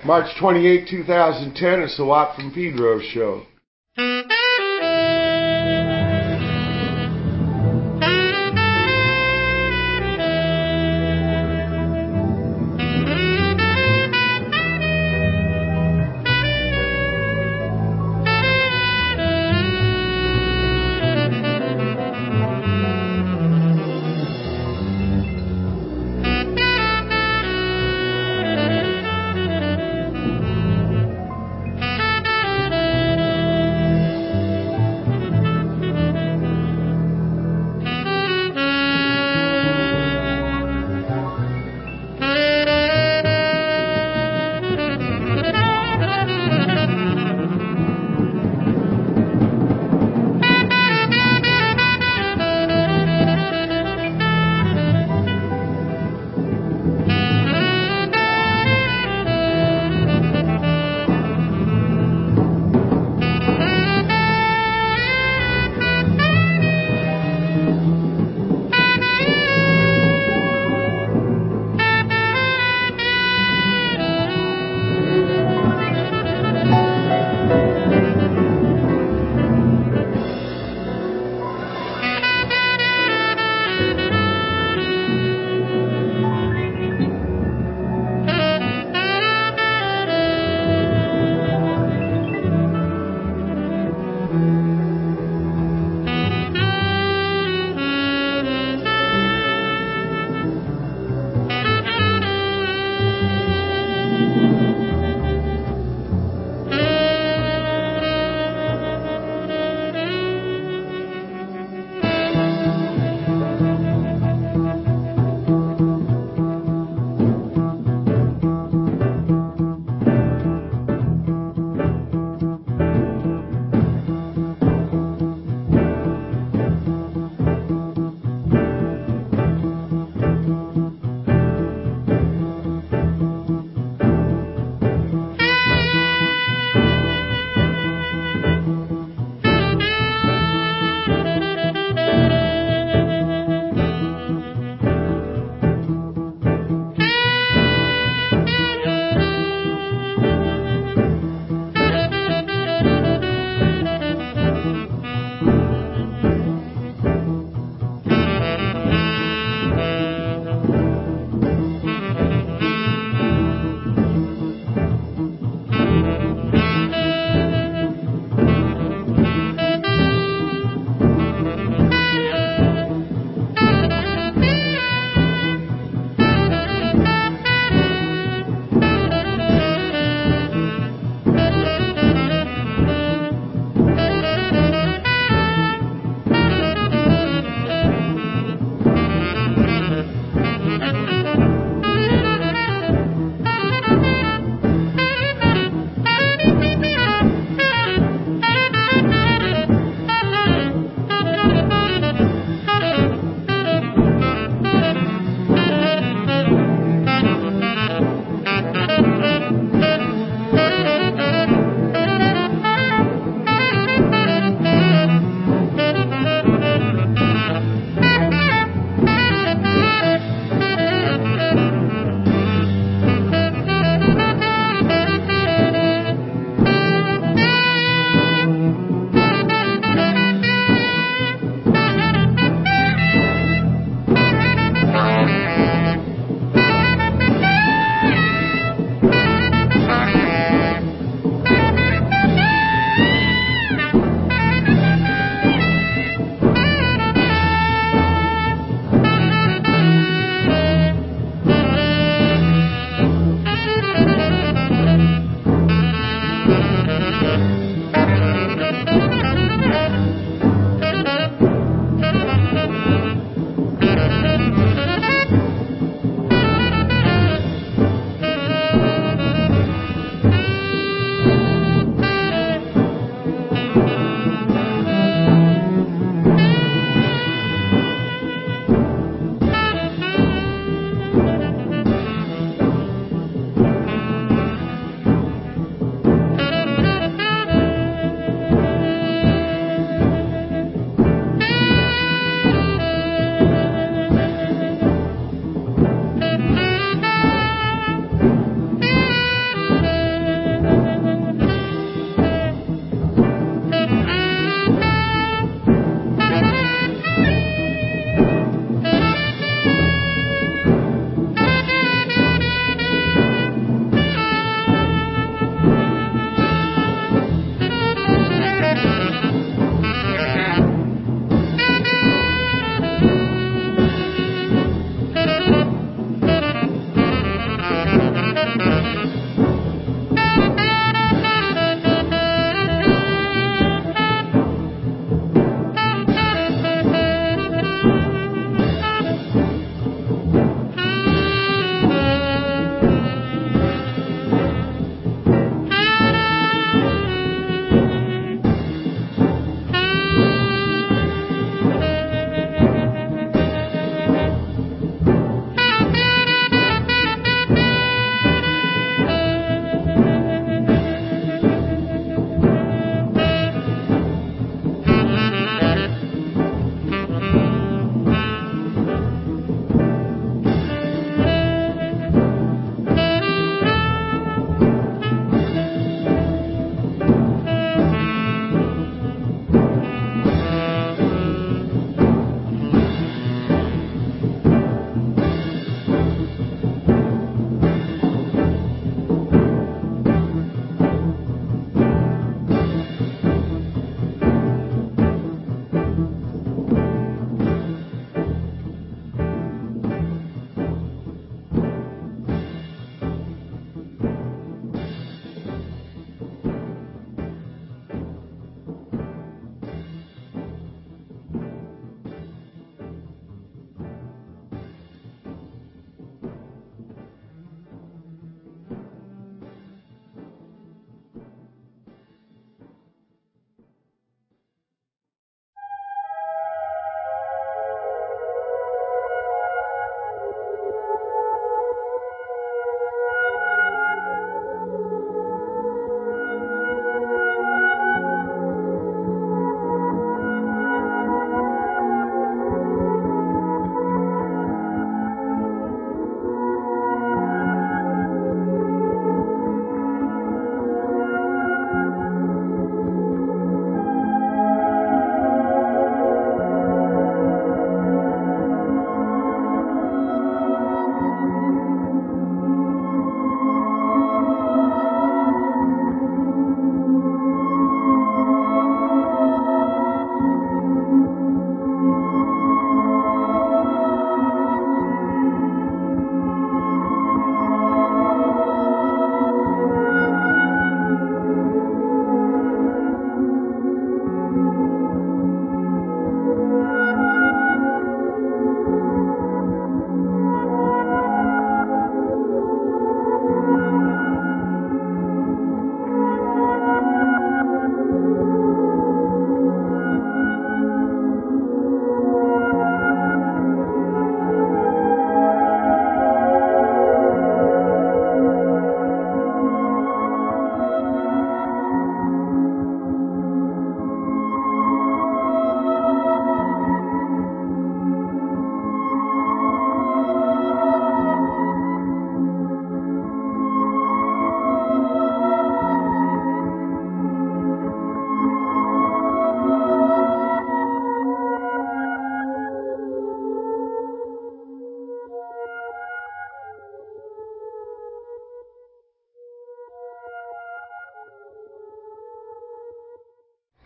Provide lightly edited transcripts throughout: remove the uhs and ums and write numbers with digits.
March 28, 2010, it's the Watt from Pedro show.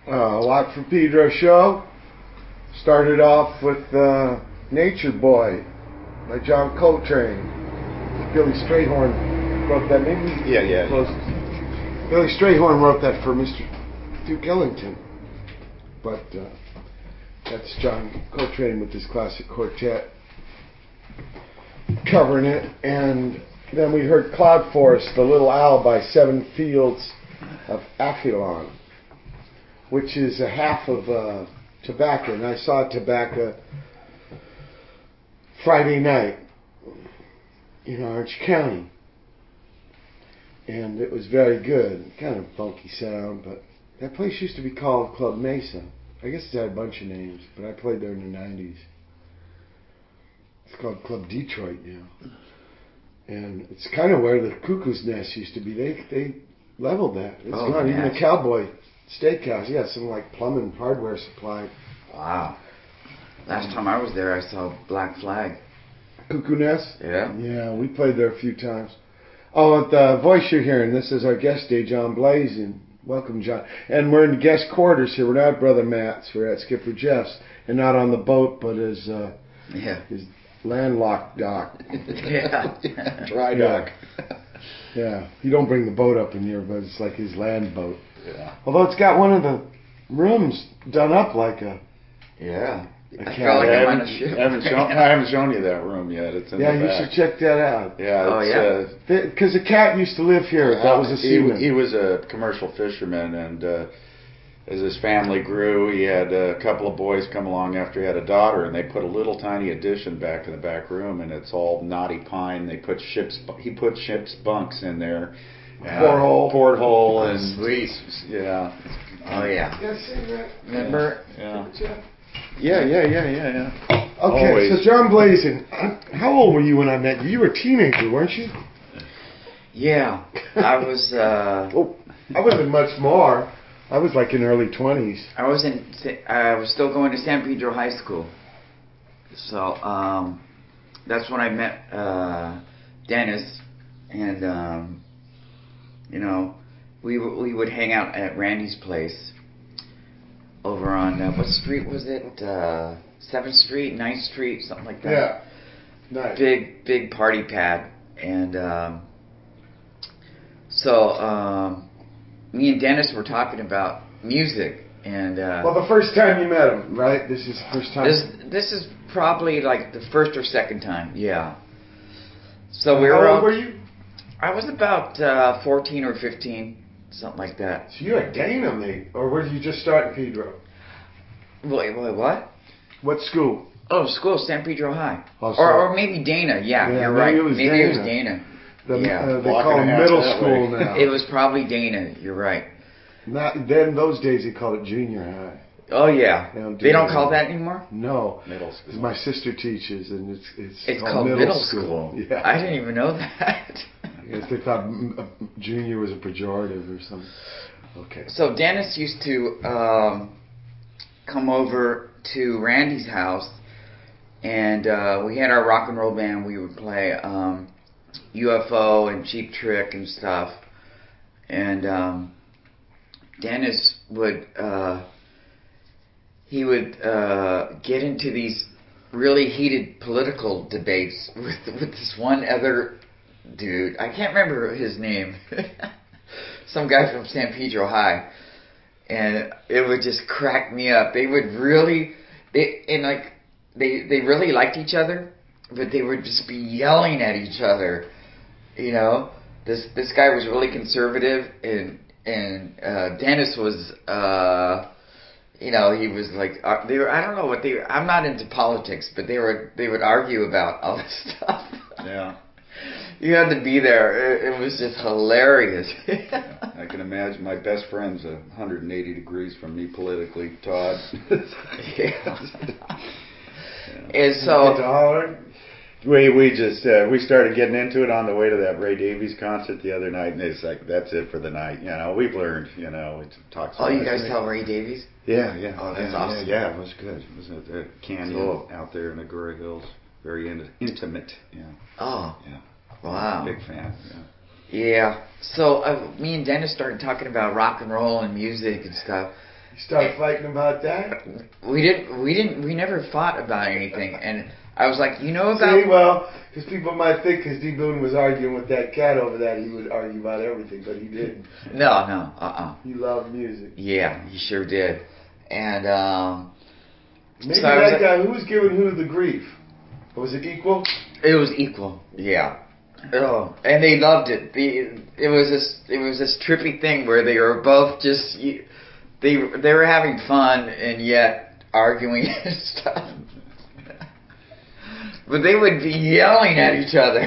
Watt from Pedro show. Started off with Nature Boy by John Coltrane. Billy Strayhorn wrote that. Maybe Yeah. Billy Strayhorn wrote that for Mr. Duke Ellington. But that's John Coltrane with his classic quartet covering it. And then we heard Cloud Forest, The Little Owl by Seven Fields of Aphilon, which is a half of Tobacco. And I saw Tobacco Friday night in Orange County. And it was very good. Kind of funky sound, but that place used to be called Club Mesa. I guess it had a bunch of names, but I played there in the 90s. It's called Club Detroit now. And it's kind of where the Cuckoo's Nest used to be. They leveled that. It's gone. Even a Cowboy Steakhouse. Yeah, some like plumbing hardware supply. Wow. Last time I was there, I saw Black Flag. Cuckoo Nest? Yeah. Yeah, we played there a few times. Oh, the voice you're hearing, this is our guest day, John Blazin. Welcome, John. And we're in the guest quarters here. We're not at Brother Matt's. We're at Skipper Jeff's. And not on the boat, but his landlocked dock. Yeah. Dry dock. Yeah. You don't bring the boat up in here, but it's like his land boat. Yeah. Although it's got one of the rooms done up like a... Yeah. I felt like I'm on a ship. I haven't shown you that room yet. It's in the back. You should check that out. Yeah. Because the cat used to live here. That was a seaman. He was a commercial fisherman, and as his family grew, he had a couple of boys come along after he had a daughter, and they put a little tiny addition back in the back room, and it's all knotty pine. He put ship's bunks in there. Porthole, and sweet. Yeah. Oh yeah. Remember? Yeah. Yeah. Okay, Always. so John Blazin, how old were you when I met you? You were a teenager, weren't you? Yeah, I was. I wasn't much more. I was like in early 20s. I was still going to San Pedro High School, so that's when I met Dennis, and we would hang out at Randy's place. Over on, what street was it? 7th Street, 9th Street, something like that. Yeah. Nice. Big party pad. And so me and Dennis were talking about music. And well, the first time you met him, right? This is the first time? This is probably like the first or second time, yeah. So How old were you? I was about 14 or 15. Something like that. So you're a Dana, mate. Or where did you just start in Pedro? Wait, what? What school? Oh, school, San Pedro High. Oh, or maybe Dana. Yeah, you're right. Maybe it was Dana. They call it middle school now. It was probably Dana. You're right. Then those days they called it junior high. Oh yeah. They don't call that anymore? No. Middle school. My sister teaches, and it's called middle school. Yeah. I didn't even know that. I guess they thought junior was a pejorative or something. Okay. So Dennis used to come over to Randy's house, and we had our rock and roll band. We would play UFO and Cheap Trick and stuff. And Dennis would get into these really heated political debates with this one other dude. I can't remember his name. Some guy from San Pedro High. And it would just crack me up. They would really, they really liked each other, but they would just be yelling at each other. You know, this guy was really conservative, and Dennis was, he was like, they were. I don't know what they were. I'm not into politics, but they would argue about all this stuff. Yeah. You had to be there. It was just hilarious. I can imagine. My best friend's 180 degrees from me politically, Todd. Yeah. And so we started getting into it on the way to that Ray Davies concert the other night, and it's like, that's it for the night. You know, we've learned. You know, we talked. Oh, you guys saw Ray Davies? Yeah. Oh, that's awesome. Yeah, it was good. It was at the canyon out there in the Agoura Hills. Very intimate. Yeah. Oh. Yeah. Wow. Big fan. Yeah. Yeah. So me and Dennis started talking about rock and roll and music and stuff, You start fighting about that? We never fought about anything. And I was like, you know about... See, well, because people might think because D. Boone was arguing with that cat over that, he would argue about everything, but he didn't. No. He loved music. Yeah, he sure did. And, maybe so that guy, who was giving who the grief? Was it equal? It was equal, yeah. Oh, and they loved it. It was this trippy thing where they were both just they were having fun and yet arguing and stuff. But they would be yelling at each other.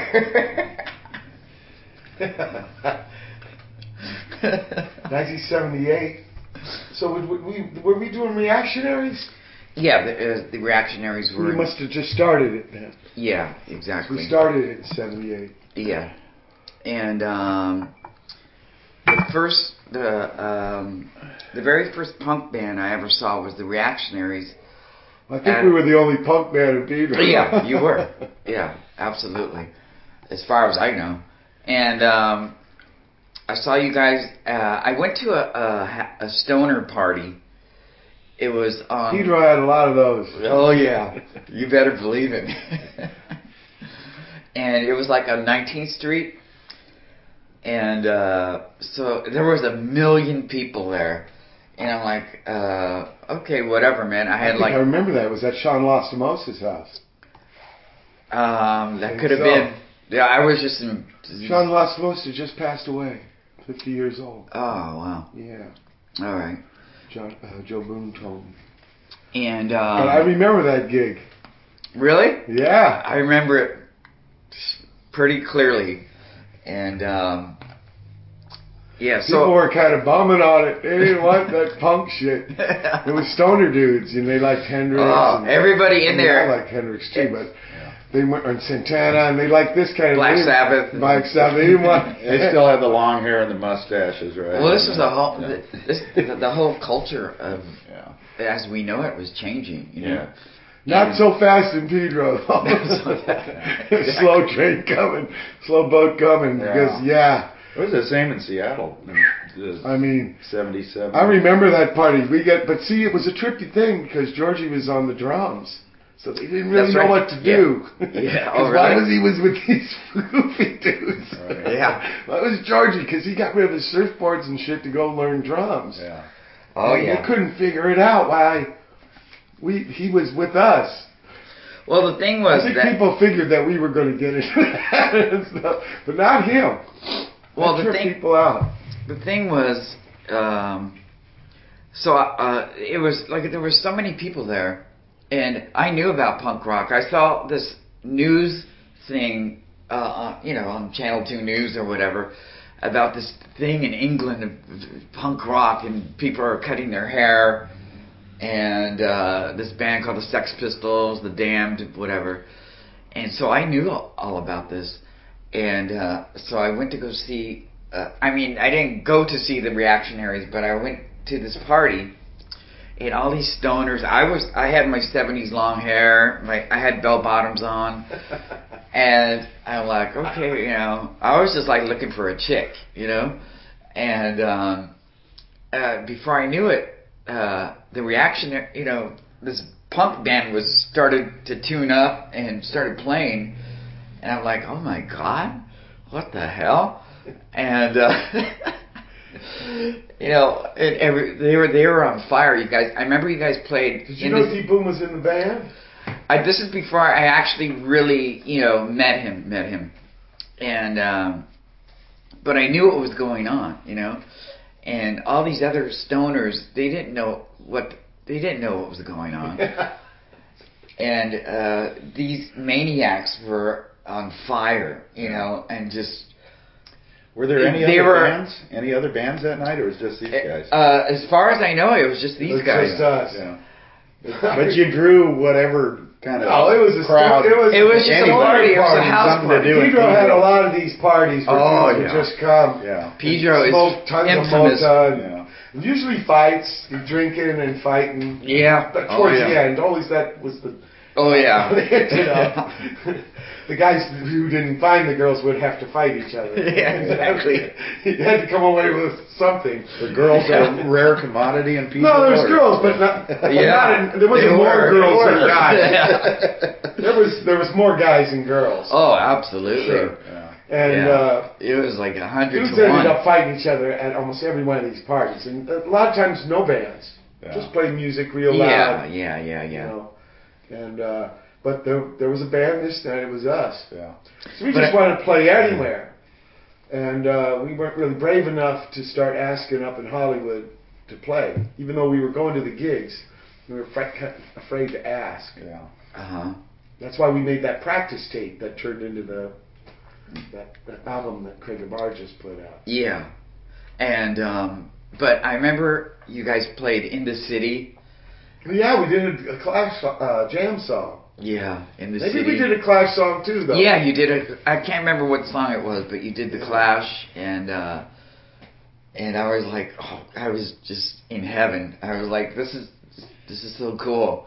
1978. So were we doing Reactionaries? Yeah, the Reactionaries were. We must have just started it then. Yeah, exactly. We started it in '78. Yeah, and the very first punk band I ever saw was the Reactionaries. I think we were the only punk band in Pedro. Yeah, you were. Yeah, absolutely. As far as I know, and I saw you guys. I went to a stoner party. It was on... Pedro had a lot of those. Oh, yeah. You better believe it. And it was like on 19th Street. And so there was 1 million people there. And I'm like, okay, whatever, man. I remember that. It was at Sean Lastimosa's house. That could have been... Yeah, I was just in... Sean Lastimosa just passed away. 50 years old. Oh, wow. Yeah. All right. Joe Boone told me. And but I remember that gig. Really? Yeah. I remember it pretty clearly. And yeah, so people were kind of bumming on it. They didn't want that punk shit. It was stoner dudes, and they liked Hendrix. Oh, everybody in there. I like Hendrix too, but they went on Santana, and they liked this kind of Black Sabbath. Black Sabbath. They didn't want. They still had the long hair and the mustaches, right? Well, this was the whole culture of as we know it was changing. You know? Not so fast in Pedro. Slow train coming, slow boat coming. Because it was the same in Seattle. I mean, 77. I remember that party. But see, it was a tricky thing because Georgie was on the drums. So they didn't really know what to do. Yeah. Why was he with these goofy dudes? Right. Yeah. Why was Georgie? Because he got rid of his surfboards and shit to go learn drums. Yeah. Oh, and they couldn't figure it out why he was with us. Well, the thing was I think people figured that we were going to get into that and stuff, but not him. Well, that tripped people out. The thing was, it was like there were so many people there. And I knew about punk rock. I saw this news thing, on Channel 2 News or whatever, about this thing in England of punk rock, and people are cutting their hair, and this band called the Sex Pistols, the Damned, whatever. And so I knew all about this. And so I went to go see, I didn't go to see the Reactionaries, but I went to this party. And all these stoners. I had my 70s long hair. I had bell bottoms on, and I'm like, okay, I was just like looking for a chick, And before I knew it, the Reactionary, this punk band started to tune up and started playing, and I'm like, oh my god, what the hell? And they were on fire. You guys, I remember you guys played. Did you know D. Boone was in the band? This is before I actually really, met him, and but I knew what was going on, and all these other stoners, they didn't know what was going on, and these maniacs were on fire, and just. Were there any other bands that night, or was it just these guys? As far as I know, it was just these guys. Just us. Yeah. But you drew whatever kind of it was a crowd. It was just a party. It was a house party. Pedro had a lot of these parties where people would just come. Yeah. Pedro is tons infamous. Of usually fights, drinking and fighting. Yeah. But towards the end, always that was the Oh yeah. They ended up, the guys who didn't find the girls would have to fight each other. Yeah, exactly. You had to come away with something. The girls are a rare commodity in people. No, there was or- girls, but not. There wasn't more girls than guys. There was more guys than girls. Oh, absolutely. Sure. Yeah. And it was like 100 dudes to ended 1. up fighting each other at almost every one of these parties, and a lot of times no bands, Yeah. just play music real Yeah, loud. yeah. You know, and but there was a band this night. It was us. Yeah. So we just wanted to play anywhere, and we weren't really brave enough to start asking up in Hollywood to play, even though we were going to the gigs. We were afraid to ask. Yeah. Uh-huh. That's why we made that practice tape that turned into that album that Craig Abar just put out. Yeah. And but I remember you guys played In the City. Yeah, we did a Clash jam song. Yeah, In the Maybe City. we did a Clash song too, though. Yeah, you did it. I can't remember what song it was, but you did the Clash, and I was like, oh, I was just in heaven. I was like, this is so cool.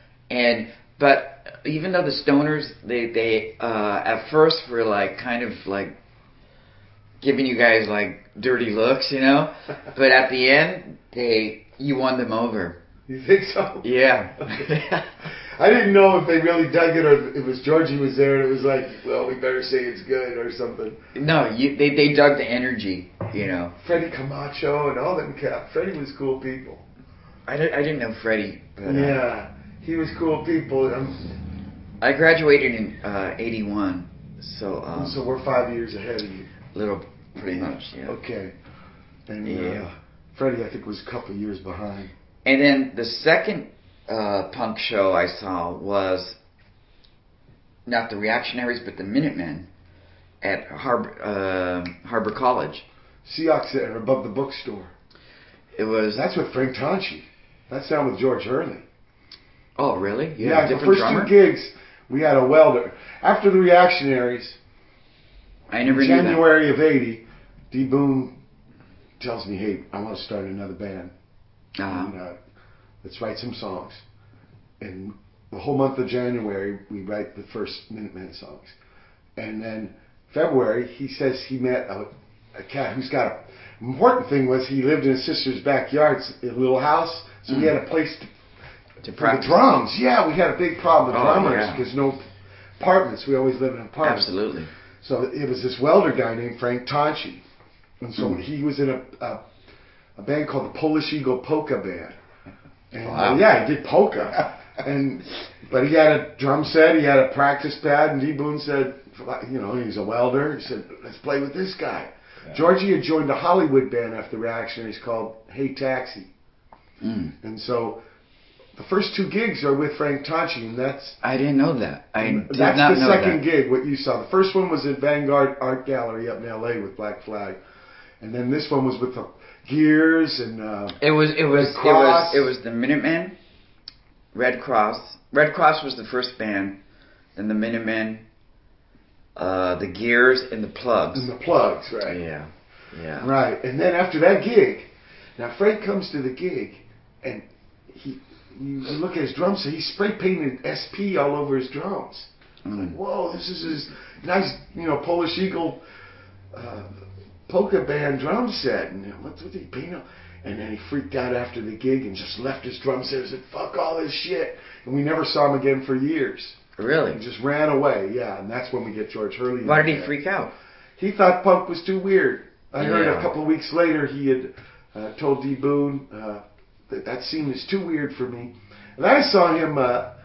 But even though the Stoners, they at first were like kind of like giving you guys like dirty looks, you know, but at the end you won them over. You think so? Yeah. I didn't know if they really dug it or if it was Georgie was there and it was like, well, we better say it's good or something. No, they dug the energy, you know. Freddie Camacho and all them cats. Freddie was cool people. I didn't know Freddie, but yeah, he was cool people. I graduated in 81, so So we're 5 years ahead of you. little pretty much, yeah. Okay. And Yeah. Freddie, I think, was a couple of years behind. And then the second punk show I saw was not the Reactionaries, but the Minutemen at Harbor College. Seahawks there above the bookstore. It was. That's with Frank Tonchi. That's down with George Hurley. Oh, really? You Yeah, had a the different first drummer? 2 gigs, we had a welder. After the Reactionaries, I never in knew that. January of '80, D. Boone tells me, hey, I want to start another band. Uh-huh. And, let's write some songs. And the whole month of January, we write the first Minutemen songs. And then February, he says he met a cat who's got important thing was he lived in his sister's backyard, in a little house, so we had a place To for the practice. drums. Yeah, we had a big problem with Oh, drummers yeah. because no apartments. We always lived in apartments. Absolutely. So it was this welder guy named Frank Tonchi. And so he was in a band called the Polish Eagle Polka Band. And Wow. yeah, he did polka. But he had a drum set, he had a practice pad, and D. Boone said, you know, he's a welder. He said, let's play with this guy. Yeah. Georgie had joined a Hollywood band after the Reactionaries called Hey Taxi. And so the first 2 gigs are with Frank Tonchi, and that's I didn't know that. I did that's not the know second that. gig, what you saw. The first one was at Vanguard Art Gallery up in L.A. with Black Flag. And then this one was with the Gears and It was Cross. the Minutemen, Red Cross. Red Cross was the first band, then the Minutemen, the Gears, and the Plugs. and the Plugs, right? Yeah. Right. And then after that gig, now Frank comes to the gig, and you look at his drum set, he spray painted SP all over his drums. Like, whoa, this is his nice, you know, Polish Eagle polka band drum set. And what did he paint on? And then he freaked out after the gig and just left his drum set and said, fuck all this shit. And we never saw him again for years. Really? He just ran away, yeah. And that's when we get George Hurley. Why did he freak out? He thought punk was too weird. I heard Yeah. a couple of weeks later he had told D. Boone that scene is too weird for me. And I saw him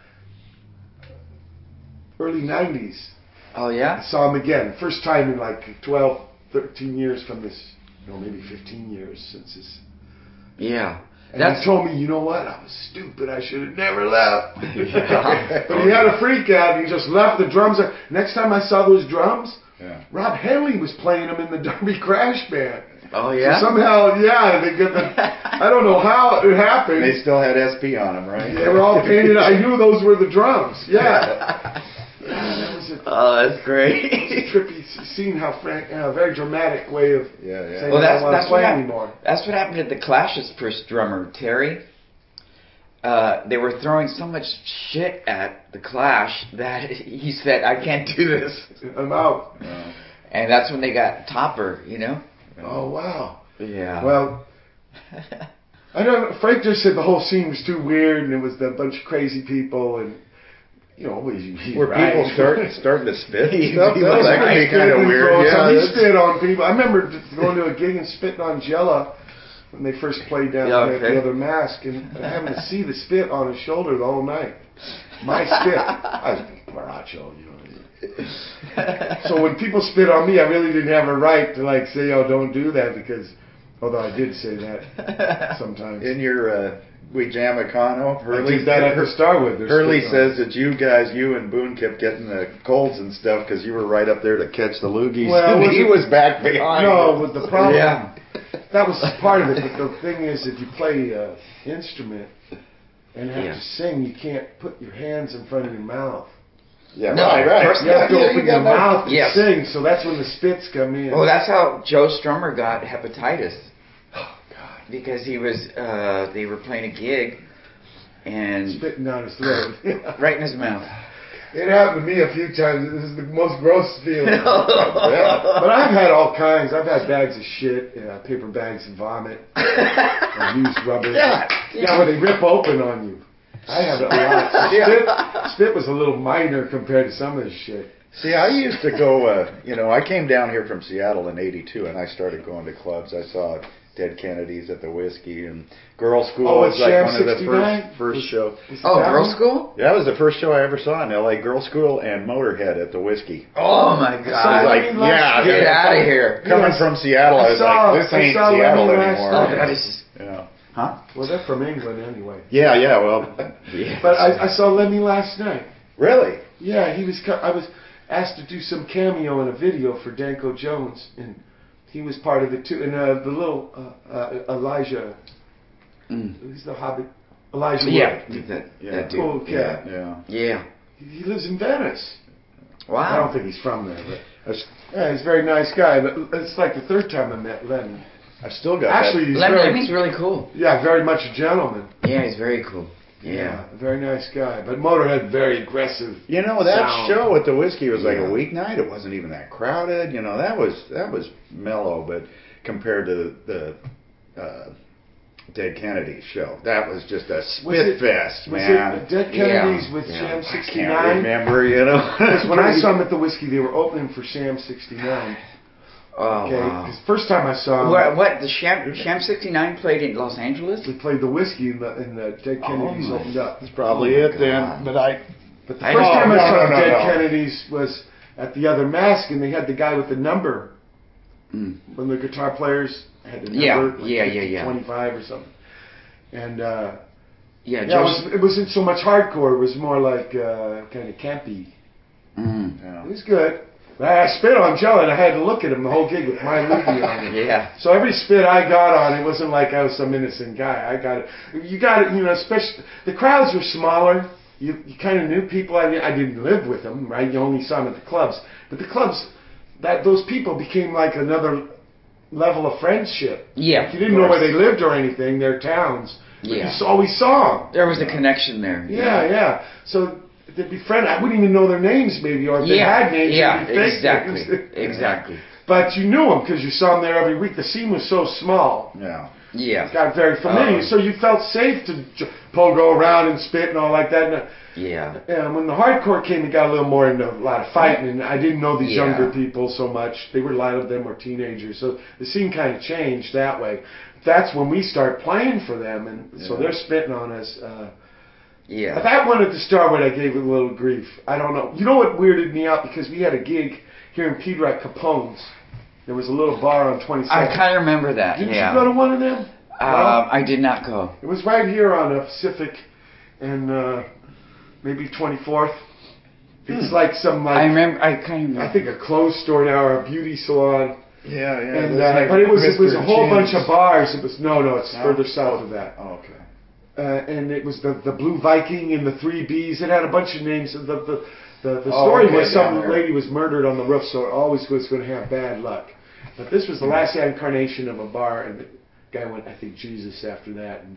early 90s. Oh I yeah? saw him again. First time in like 12, 13 years from this, maybe 15 years since this. Yeah. And he told me, you know what? I was stupid. I should have never left. But he had a freak out and he just left the drums. Next time I saw those drums, Yeah. Rob Henley was playing them in the Derby Crash Band. Oh yeah? So somehow, yeah, they get the, I don't know how it happened. They still had SP on them, right? They were all painted. I knew those were the drums. Yeah. That was a, Oh, that's great. it was a trippy scene. How Frank, a very dramatic way of saying Well, I don't want to play what anymore. that's what happened to the Clash's first drummer, Terry. they were throwing so much shit at the Clash that he said, "I can't do this." I'm out. And that's when they got Topper, you know? Oh, wow. Yeah. Well, I don't know. Frank just said the whole scene was too weird and it was a bunch of crazy people and, you know, he's Were right. people starting to spit and He stuff? was That right. could be kind of weird. Yeah, He that's- spit on people. I remember going to a gig and spitting on Jella when they first played down at the other mask and having to see the spit on his shoulder the whole night. My spit. I was Baracho, you know. So when people spit on me, I really didn't have a right to like say, "Oh, don't do that," because although I did say that sometimes. In your We Jam Econo, I did that at the Starwood. Hurley says that you and Boone kept getting the colds and stuff because you were right up there to catch the loogies. Well, and he was back behind. No, with the problem. Yeah. That was part of it. But the thing is, if you play an instrument and have to sing, you can't put your hands in front of your mouth. Yeah, No, right. of course You have to Yeah, open you got your mouth to Yes. sing, so that's when the spits come in. Well, that's how Joe Strummer got hepatitis. Oh, God. Because he was, they were playing a gig, and Spitting down his throat. right in his mouth. It happened to me a few times. This is the most gross feeling. Yeah. But I've had all kinds. I've had bags of shit, paper bags of vomit, used rubber. Yeah, where they rip open on you. I have it a lot. Spit was a little minor compared to some of this shit. See, I used to go, I came down here from Seattle in '82 and I started going to clubs. I saw Dead Kennedys at the Whiskey and Girl School Oh, was at like Sham one of the 69? first show. Oh, that Girl one? School? That was the first show I ever saw in LA, Girl School and Motorhead at the Whiskey. Oh, my I was God. like, yeah, Get out of here. coming Yes. from Seattle, I was like, this ain't I saw Seattle Lemmy last anymore. night. Oh, that is... Yeah. Huh? Well, they're from England anyway. Yeah, well, Yeah. But I saw Lemmy last night. really? Yeah, I was asked to do some cameo in a video for Danko Jones, and he was part of it too. And the little Elijah, he's the Hobbit, Elijah Yeah. Wood. That dude. Cool cat. Yeah. Yeah. He lives in Venice. Wow. I don't think he's from there, but I've yeah, he's a very nice guy. But it's like the third time I met Lemmy. still got Actually, that. he's very, Lemmy's really cool. yeah, very much a gentleman. Yeah, he's very cool. Yeah. A very nice guy. But Motorhead, very aggressive. You know, that sound. show at the Whiskey was like a Yeah. weeknight. It wasn't even that crowded. You know, that was mellow, but compared to the Dead Kennedys show, that was just a spit fest, Was man. it Dead Kennedys with Yeah. Sham I 69? can't remember, you know. Because when I saw them at the Whiskey, they were opening for Sham 69. Oh, Okay, wow. because first time I saw them, What? The Sham 69 played in Los Angeles? we played the Whiskey and the Dead Kennedys my. opened up. That's probably Oh, it then. God. But I But the I first know. time I No, saw no, the no, Dead no. Kennedys was at the Other Mask, and they had the guy with the number. When the guitar players had the number, Yeah. 25 or something. And Yeah, it wasn't so much hardcore. It was more like kind of campy. yeah. It was good. But I spit on Joe, and I had to look at him the whole gig with my loogie on him. Yeah. So every spit I got on, it wasn't like I was some innocent guy. I got it. You got it, especially the crowds were smaller. You kind of knew people. I didn't live with them, right? You only saw them at the clubs. But the clubs, those people became like another level of friendship. Yeah. Like you didn't know where they lived or anything, their towns. But Yeah. you always saw them. There was a connection there. Yeah. So they'd be friends. I wouldn't even know their names, maybe, or if they had names, Yeah, they'd be fake exactly. names. Exactly. But you knew them because you saw them there every week. The scene was so small. Yeah. Yeah. It got very familiar, so you felt safe to go around and spit and all like that. Yeah. And when the hardcore came, it got a little more into a lot of fighting, and I didn't know these Yeah. younger people so much. A lot of them were teenagers, so the scene kind of changed that way. That's when we start playing for them, and so they're spitting on us. Yeah. That one at the Starwood, I gave it a little grief. I don't know. You know what weirded me out? Because we had a gig here in Pedro at Capone's. There was a little bar on 22nd. I kind of remember that. Didn't yeah. you go to one of them? I did not go. It was right here on Pacific and maybe 24th. It's like some I remember. I kind of remember. I think a clothes store now or a beauty salon. Yeah. And That's like but it was Mr. a whole bunch Chin's. of bars. It was no, it's No? further south of that. Oh, okay. And it was the Blue Viking and the Three Bs. It had a bunch of names. The Oh, story okay, was some down there. lady was murdered on the roof, so it always was going to have bad luck. But this was the last incarnation of a bar, and the guy went, I think, Jesus after that. And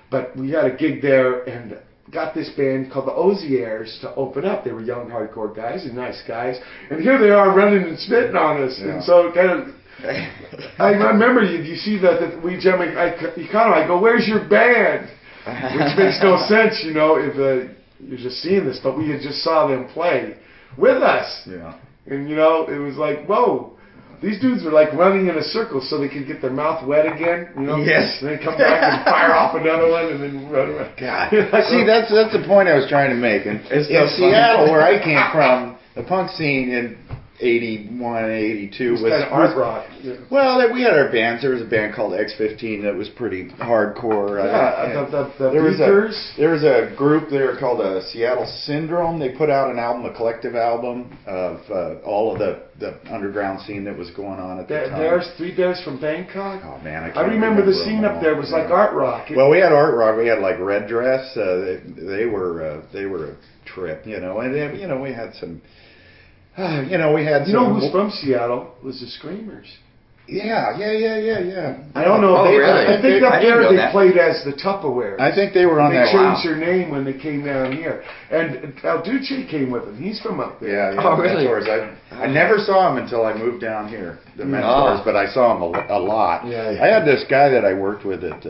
But we had a gig there and got this band called the Oziers to open up. They were young hardcore guys and nice guys. And here they are running and spitting on us. Yeah. And so kind of, I remember you see that we jam, I go, where's your band? Which makes no sense, you know, if you're just seeing this. But we had just saw them play with us. Yeah. And, you know, it was like, whoa. These dudes were like running in a circle so they could get their mouth wet again, you know? Yes. And then come back and fire off another one and then run around. God. See, that's the point I was trying to make. In Seattle, where I came from, the punk scene in 81, 82 was kind of art rock. Yeah. Well, we had our bands. There was a band called X15 that was pretty hardcore. The There was a group there called Seattle Syndrome. They put out an album, a collective album of all of the underground scene that was going on at the time. Three Bears from Bangkok. Oh man, I remember the scene up there was like art rock. Well, we had art rock. We had like Red Dress. They were a trip, you know. And then, you know, we had some. You know, we had. You know who's from Seattle? Was the Screamers. Yeah. I don't know. Oh, really? I think up there they that. played as the Tupperwares. I think they were on that. They changed their name when they came down here. And El Duce came with them. He's from up there. Yeah. Oh, really? Mentors. I never saw him until I moved down here. The Mentors, but I saw him a lot. Yeah. I had this guy that I worked with at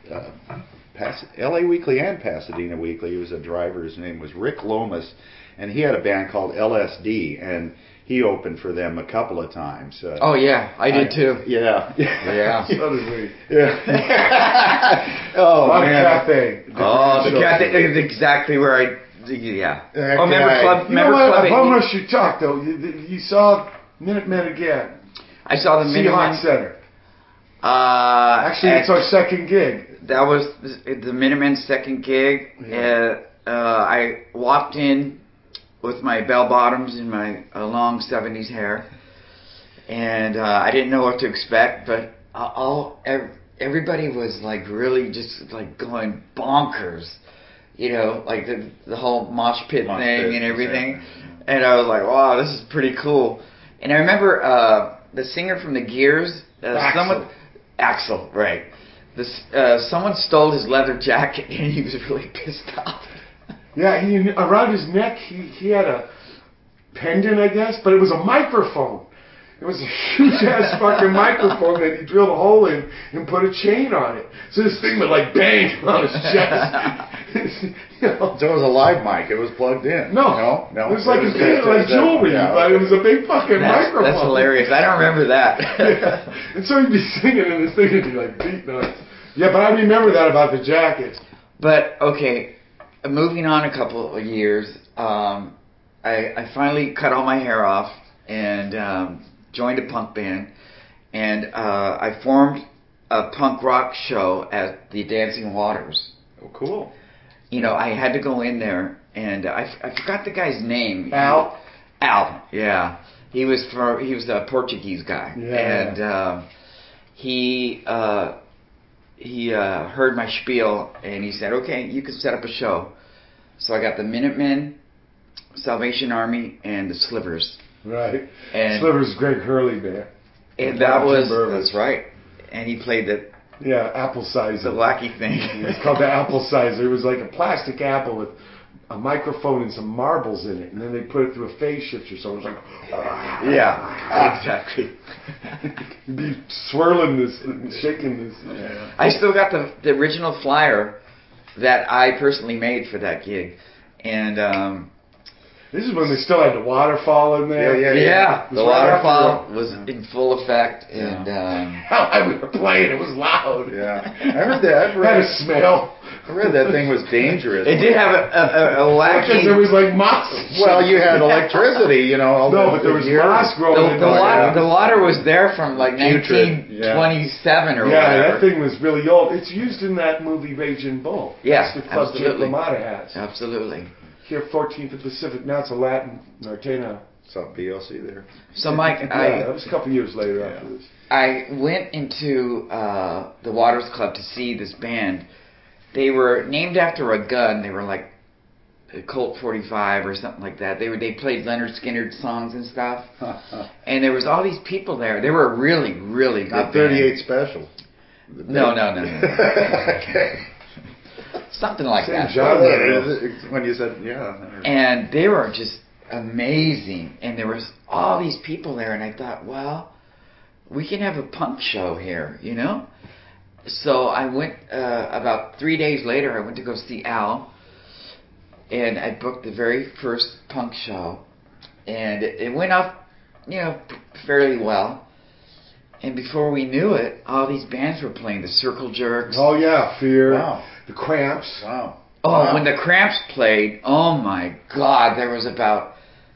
LA Weekly and Pasadena Weekly. He was a driver. His name was Rick Lomas, and he had a band called LSD, and he opened for them a couple of times. Oh yeah, I did too. Yeah. So did we. Yeah. Oh man. Cafe. The cafe is exactly where I. Yeah. That Oh, remember guy. Club? You know Remember what? Club? I promise you talk though. You saw Minutemen again. I saw the Seahawks Minutemen. Center. Actually, it's our second gig. That was the Minutemen's second gig. Yeah. I walked in with my bell bottoms and my long 70s hair, and I didn't know what to expect, but everybody was like really just like going bonkers, you know, like the whole mosh pit thing and everything. And I was like, wow, this is pretty cool. And I remember the singer from the Gears, Axl, right. Someone stole his leather jacket and he was really pissed off. Yeah, around his neck, he had a pendant, I guess, but it was a microphone. It was a huge-ass fucking microphone that he drilled a hole in and put a chain on it. So this thing would, like, bang on his chest. You know? So it was a live mic. It was plugged in. No. It was like jewelry, but it was a big fucking microphone. That's hilarious. I don't remember that. Yeah. And so he'd be singing and this thing would be, like, beating on it. Yeah, but I remember that about the jacket. But, okay, moving on a couple of years, I finally cut all my hair off and joined a punk band. And I formed a punk rock show at the Dancing Waters. Oh, cool. You know, I had to go in there, and I forgot the guy's name. Al, yeah. He was a Portuguese guy. Yeah. And he heard my spiel, and he said, okay, you can set up a show. So I got the Minutemen, Salvation Army, and the Slivers. Right. And Slivers, Greg Hurley band. And that's right. And he played the apple sizer. The wacky thing. It's called the apple sizer. It was like a plastic apple with a microphone and some marbles in it, and then they put it through a phase shifter, so it was like, yeah, exactly. You'd be swirling this, shaking this. Yeah. I still got the original flyer that I personally made for that gig, and this is when they still had the waterfall in there. Yeah. The waterfall was in full effect, and we were playing. It was loud. Yeah, I heard that. Had a smell. I read that thing was dangerous. It did have a wacky. Because there was like moss. Well, you had electricity, you know. But there was moss growing. The water was there from like 1927 or whatever. Yeah, that thing was really old. It's used in that movie Raging Bull. Yeah, that's the club Jake LaMotta has. Absolutely. Here, 14th and Pacific. Now it's a Latin Nortena. Saw BLC there. So, Mike, that was a couple years later after this. I went into the Waters Club to see this band. They were named after a gun. They were like a Colt 45 or something like that. They played Leonard Skinner songs and stuff. And there was all these people there. They were a really, really good Not 38 band. Special. No. Okay. something like Same that. genre. When you said, yeah. And they were just amazing. And there was all these people there, and I thought, well, we can have a punk show here, you know? So I went, about 3 days later, I went to go see Al, and I booked the very first punk show. And it went off, you know, fairly well. And before we knew it, all these bands were playing. The Circle Jerks. Oh yeah, Fear. Wow. The Cramps. Wow. Oh, Wow. when the Cramps played, oh my God, there was about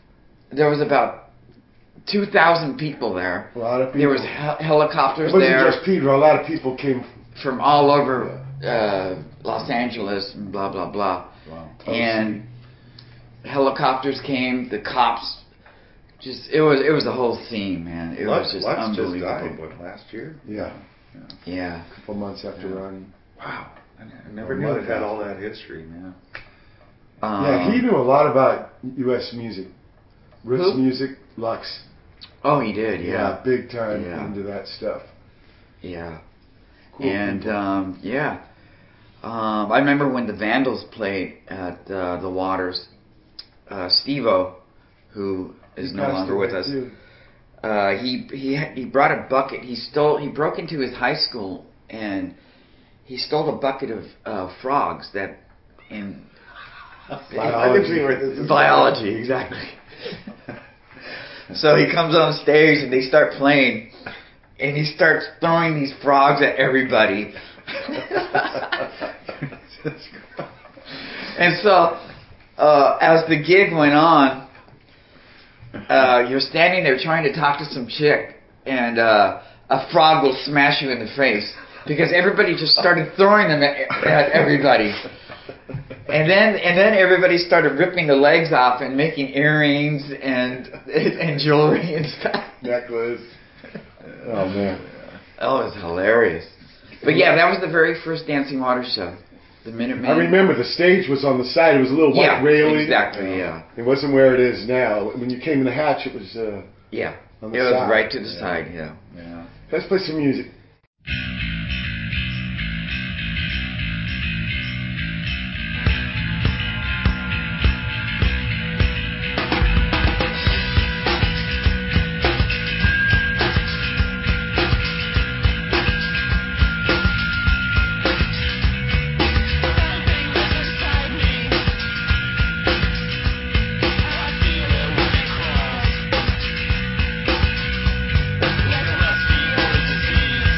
2,000 people there. A lot of people. There was helicopters It wasn't there just Peter. A lot of people came. from all over Los Angeles and blah blah blah. Wow. And helicopters came. The cops. Just it was a whole scene, man. It was just Lux unbelievable. just died, what, last year? Yeah. Yeah. A couple months after Yeah. Ronnie. Wow. I never knew it had all that history, man. Yeah, he knew a lot about U.S. music. Roots Who? music, Lux. Oh, he did. Yeah. big time Yeah. into that stuff. Yeah. Cool And people. yeah, I remember when the Vandals played at the Waters. Steve-O, who is He no passed longer away, with us, too. he brought a bucket. He broke into his high school and he stole a bucket of frogs that in I can see where this is biology exactly. So he comes on stage and they start playing, and he starts throwing these frogs at everybody. And so, as the gig went on, you're standing there trying to talk to some chick, and a frog will smash you in the face because everybody just started throwing them at everybody. And then everybody started ripping the legs off and making earrings and jewelry and stuff. Necklace. Oh man. Oh, it was hilarious. But yeah, that was the very first Dancing Water show. The Minutemen. I remember the stage was on the side. It was a little white railing. Exactly, yeah. It wasn't where it is now. When you came in the hatch, it was Yeah. on It the was side. right to the side, yeah. Yeah. Let's play some music. Like a rusty old disease.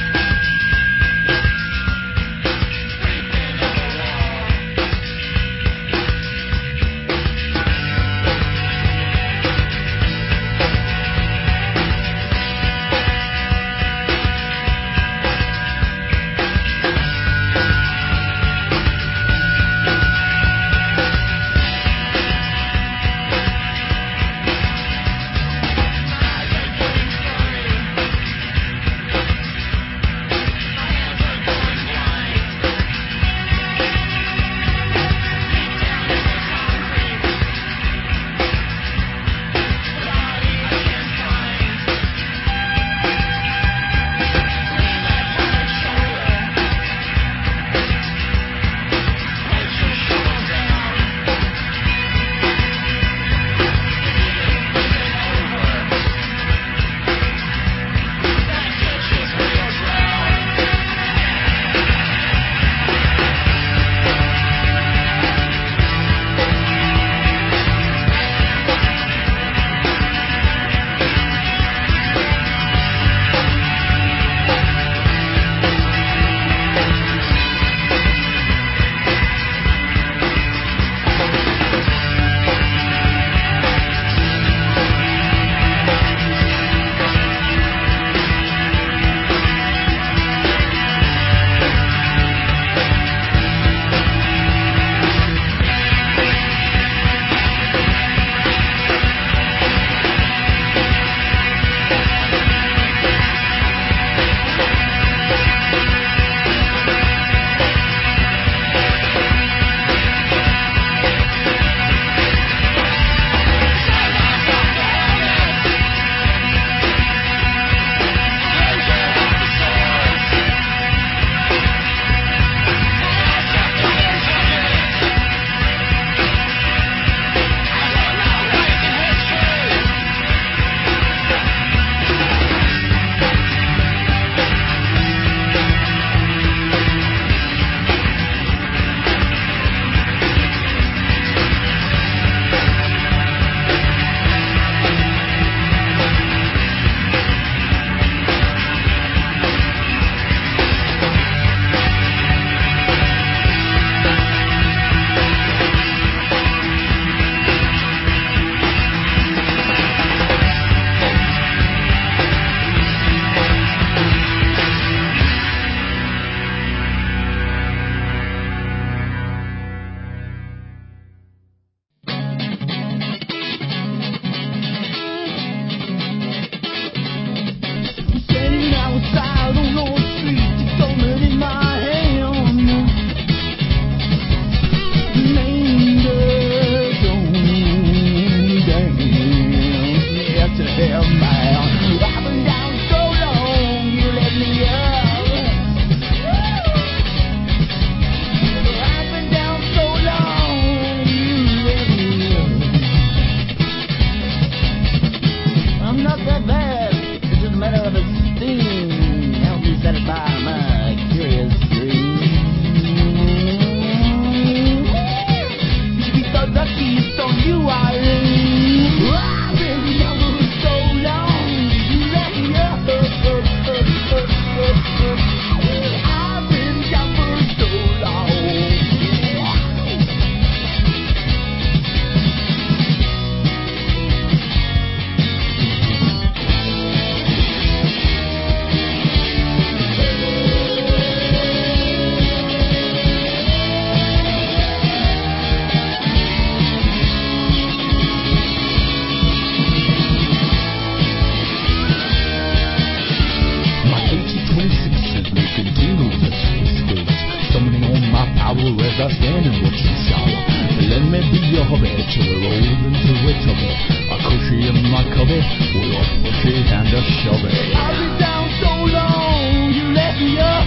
will as I stand and watch the shower. Let me be your hobby till we're old and till we're chubby. A cushy in my cubby with a pushy and a shovey. I've been down so long, you let me up.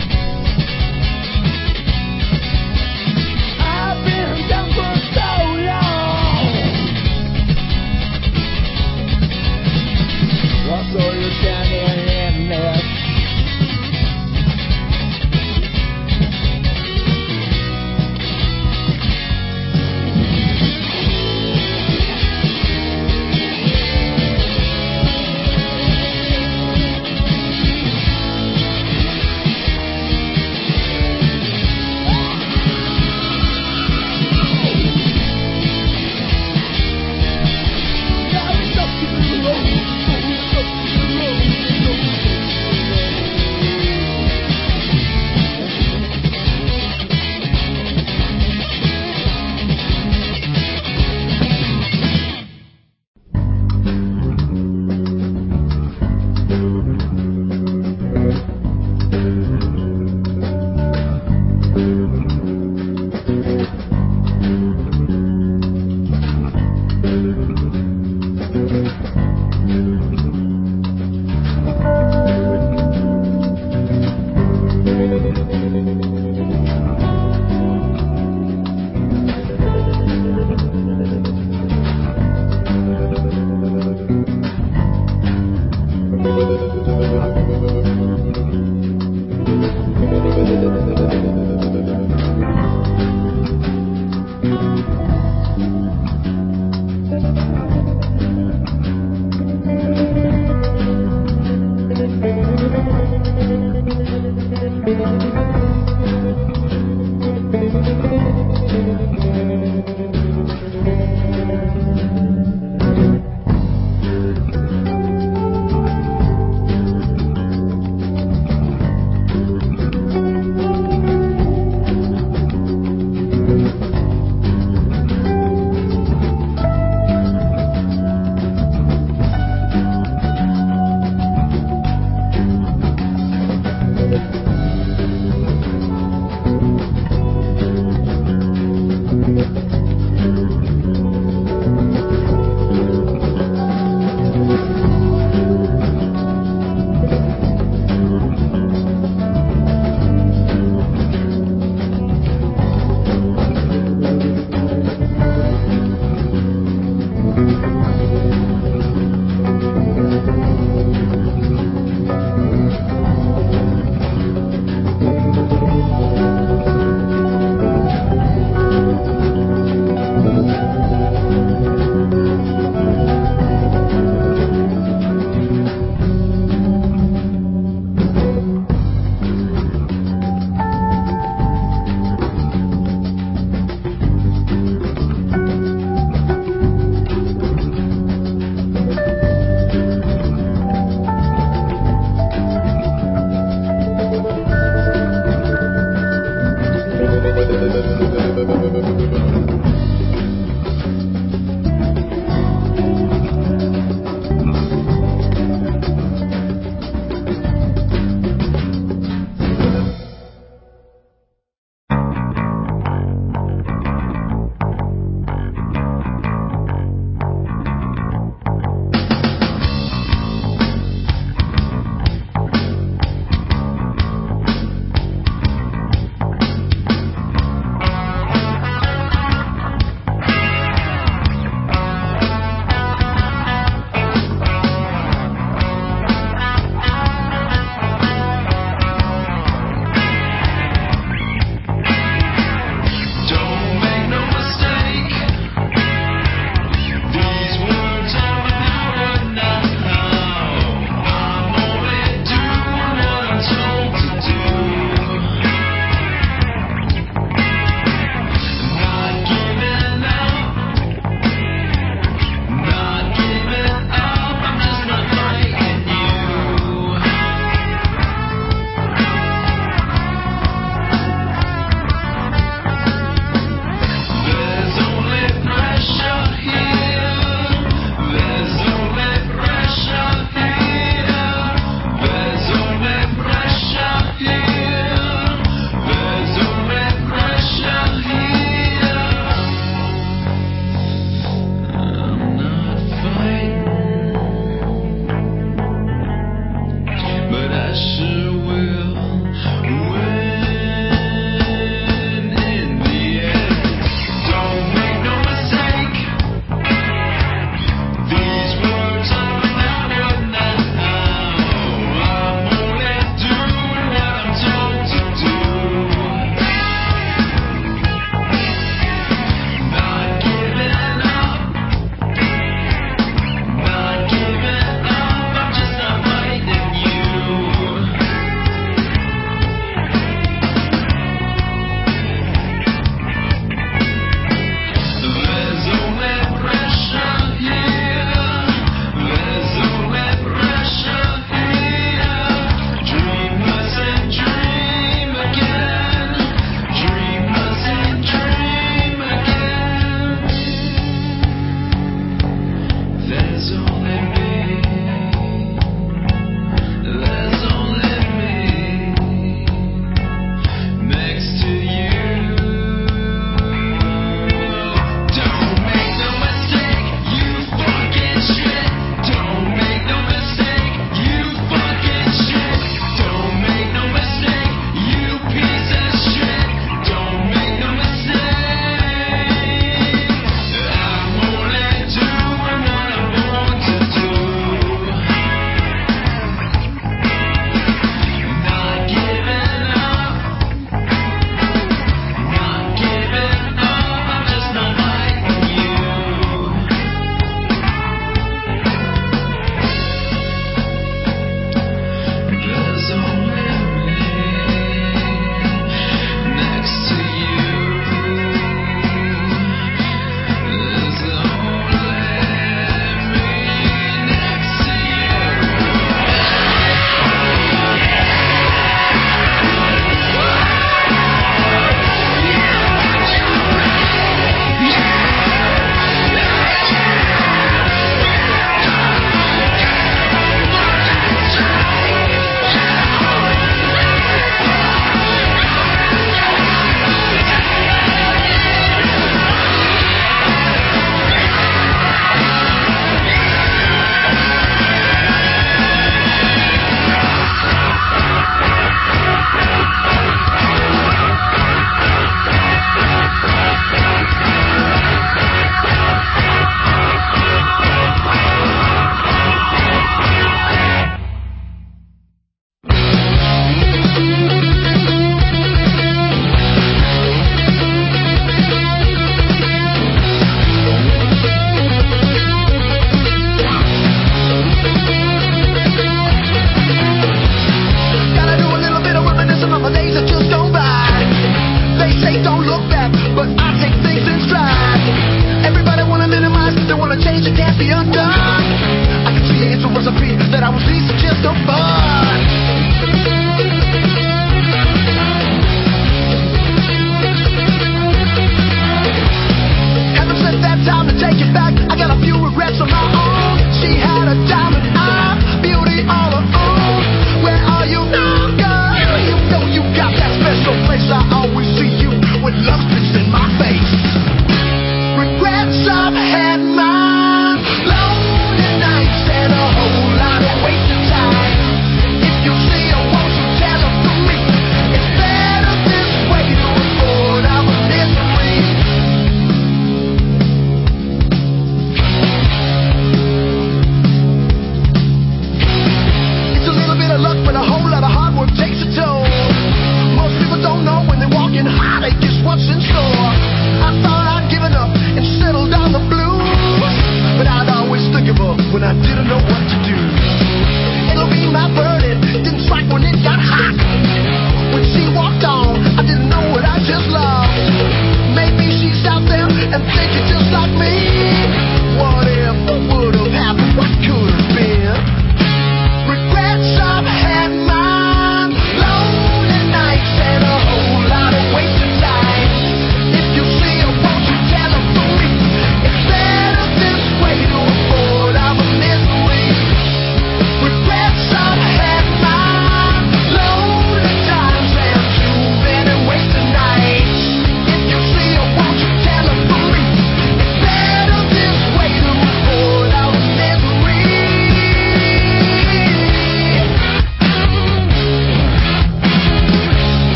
I've been down for so long. I saw you standing in there.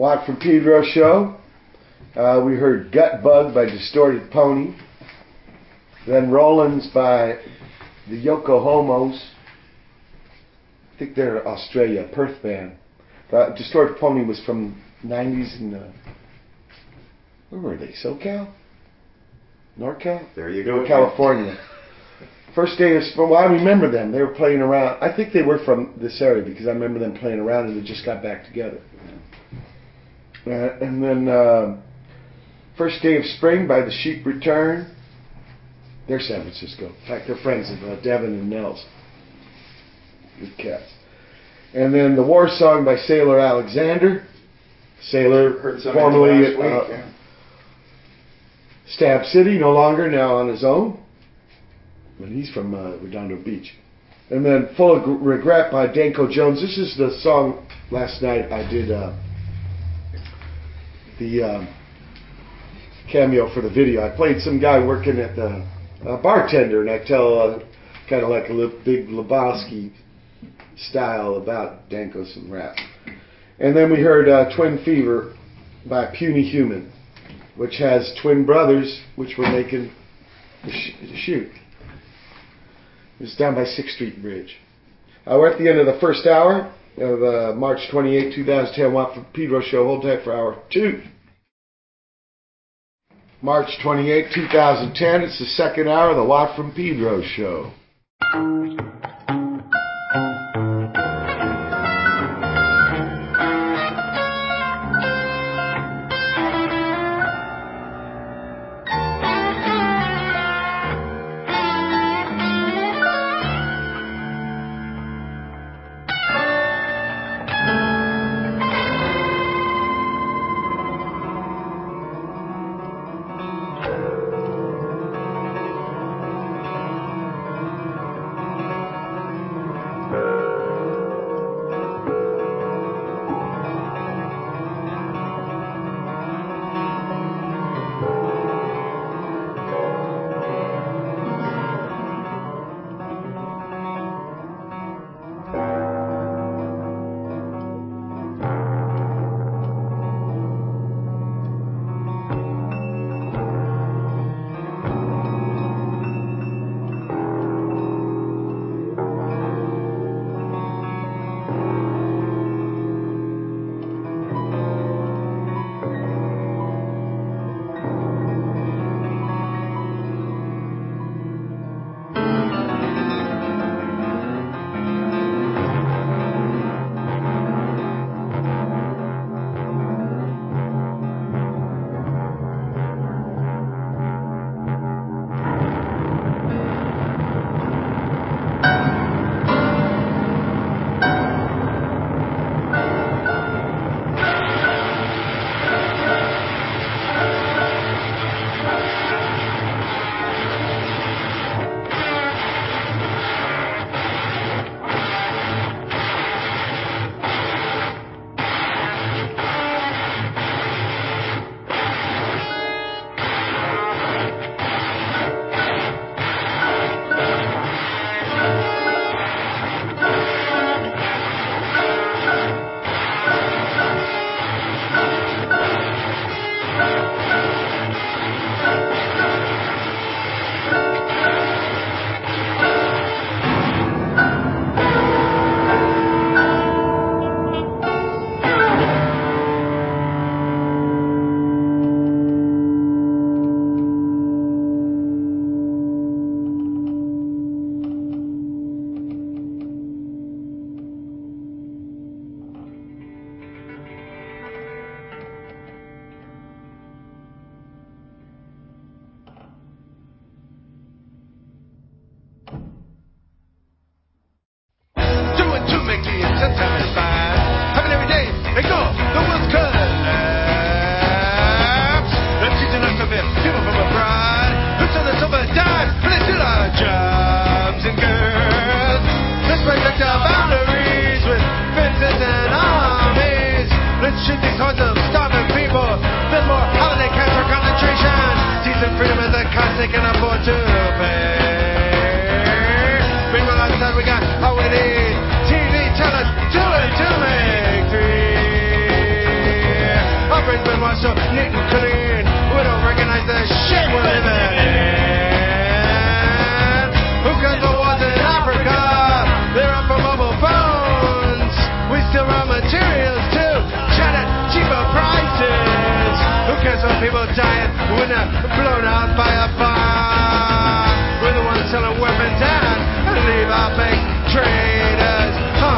Watt from Pedro show. We heard Gut Bug by Distorted Pony. Then Rollins by the Yokohomos. I think they're Australia, Perth band. Distorted Pony was from 90s in where were they? SoCal? NorCal? There you go. California. First day of spring. Well, I remember them. They were playing around. I think they were from this area because I remember them playing around and they just got back together. And then First Day of Spring by The Sheep Return. They're San Francisco. In fact, they're friends of Devin and Nels. Good cats. And then The War Song by Sailor Alexander. Sailor, formerly at Stab City, no longer, now on his own. And he's from Redondo Beach. And then Full of Regret by Danko Jones. This is the song last night I did the cameo for the video. I played some guy working at the bartender, and I tell kind of like a Big Lebowski style about Danko some rap. And then we heard Twin Fever by Puny Human, which has twin brothers which were making the shoot. It was down by 6th Street Bridge. We're at the end of the first hour of March 28, 2010 Watt from Pedro show. Hold tight for hour 2. March 28, 2010. It's the second hour of the Watt from Pedro show. cares when people dying when they're blown out by a bomb? We're the ones selling weapons and leave our big traitors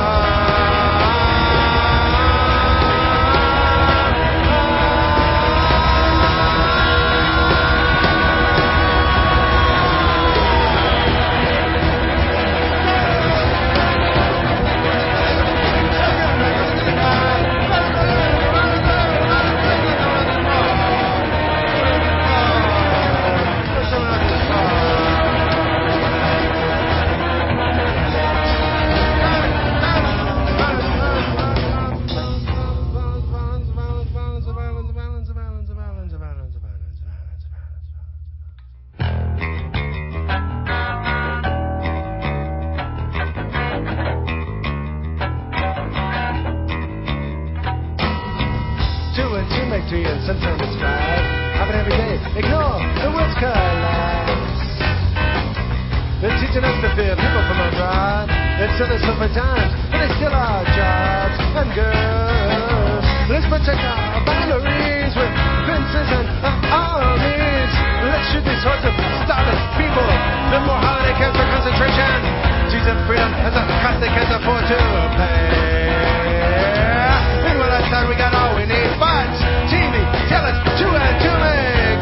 sometimes it's bad. Happen every day. Ignore the world's collapse. They're teaching us to fear people from abroad. They're selling us for times, but they still are jobs and girls. Let's protect our boundaries with fences and armies. Let's shoot these hordes of starving people. No more holiday camps or concentration. Jesus, freedom has a cost they can't afford to pay. In one lifetime we got all we need, but TV tell us 2 and 2 make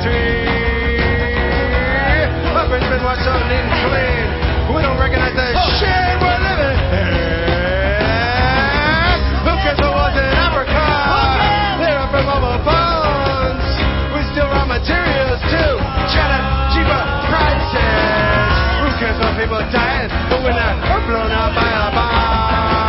3. Our brains been washed so neat and clean. We don't recognize the shit we're living in. Who cares what was in Africa? They're up for mobile phones. We steal raw materials too. Shout out cheaper prices. Who cares when people dying when they're blown out by a bomb?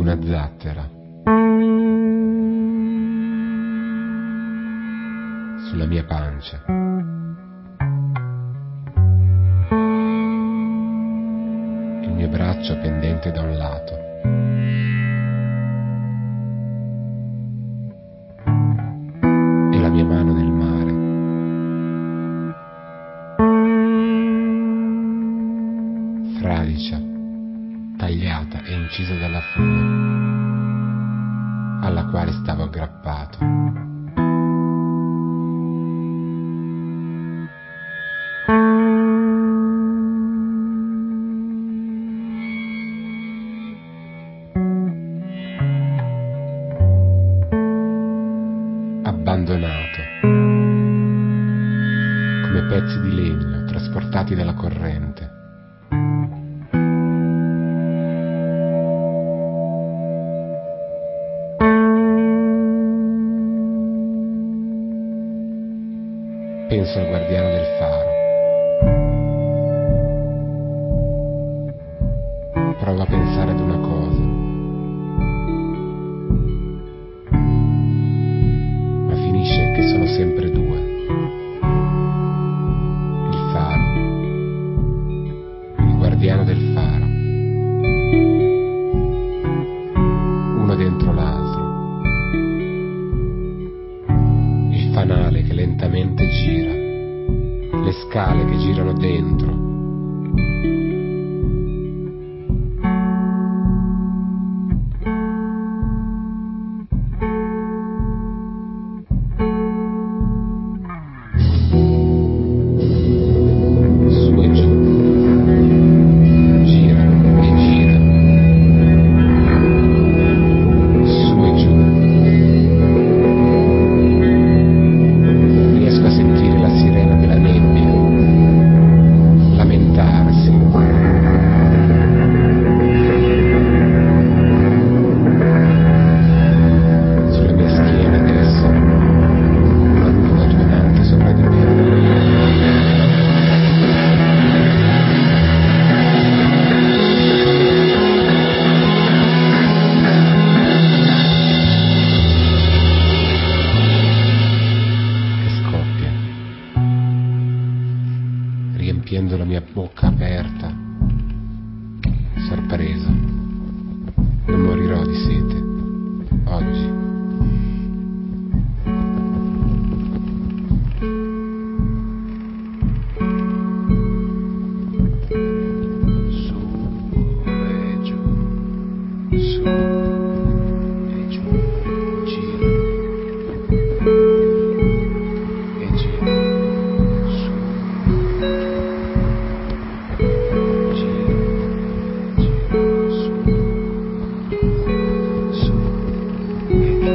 una zattera sulla mia pancia. Il mio braccio pendente da un lato. E la mia mano nel mare. Fradicia, tagliata e incisa dalla fune, alla quale stavo aggrappato. Abbandonato, come pezzi di legno trasportati dalla corrente. Penso al guardiano del faro. Provo a pensare ad una cosa, ma finisce che sono sempre due. Il faro, il guardiano del faro, uno dentro l'altro. Il fanale che lentamente gira, le scale che girano dentro. Su e giù, girano e girano. Su e giù. Riesco a sentire la sirena della nebbia lamentarsi. Sulla mia schiena adesso una nuvola tuonante sopra di me. Che scoppia, riempiendo la mia bocca aperta. Sorpreso, non morirò di sete oggi. Su e giù, su e giù, gira e gira, su, gira, gira, su, e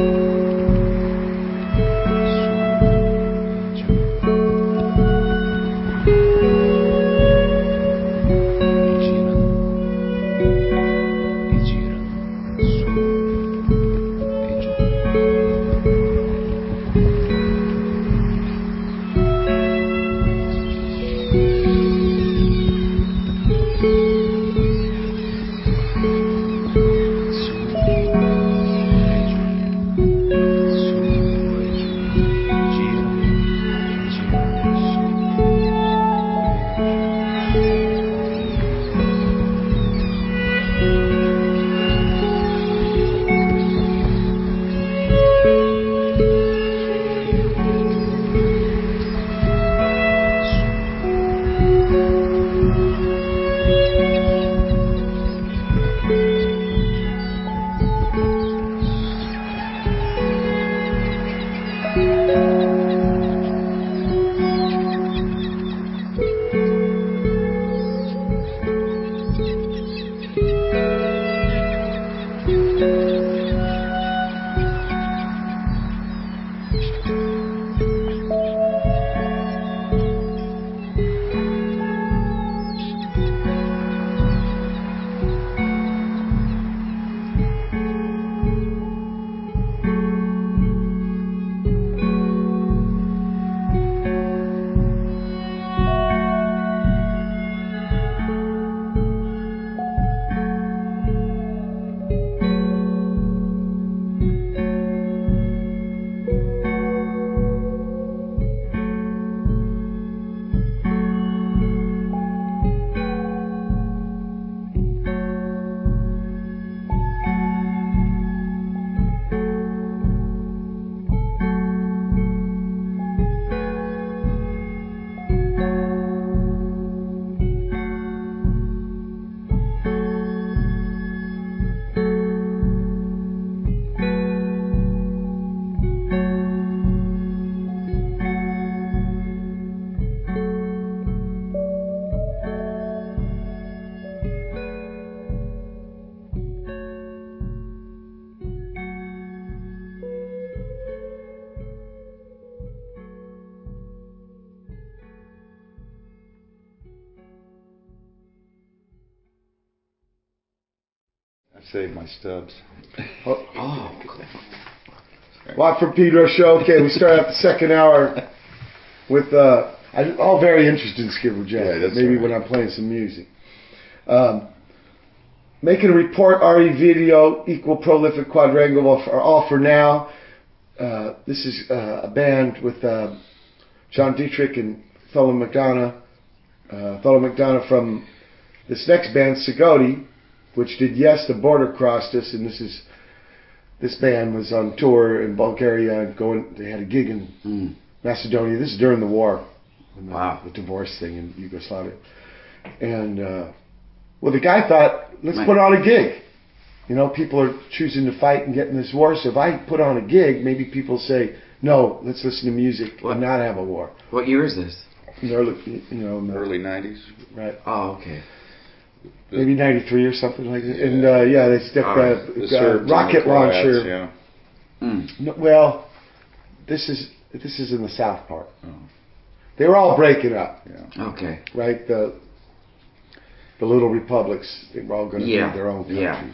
Saved my stubs. Oh. Watt from Pedro show. Okay, we start out the second hour with I'm all very interested in Skid Row Jazz. Yeah, that's maybe all right. when I'm playing some music. Making a report, RE video, equal prolific quadrangle are all for now. This is a band with John Dietrich and Thurl McDonough. Thurl McDonough from this next band, Sigoti, which did Yes, the Border Crossed Us, and this band was on tour in Bulgaria and they had a gig in Macedonia. This is during the war. Wow. The divorce thing in Yugoslavia. And, the guy thought, let's put on a gig. You know, people are choosing to fight and get in this war, so if I put on a gig, maybe people say, no, let's listen to music and not have a war. What year is this? In the Early 90s. Right. Oh, okay. Maybe 93 or something like that. And, they stuck The Serbs rocket and the Croats, launcher. Yeah. No, well, this is in the south part. Oh. They were all breaking up, Yeah. Okay. right? The little republics, they were all going to be their own countries. Yeah.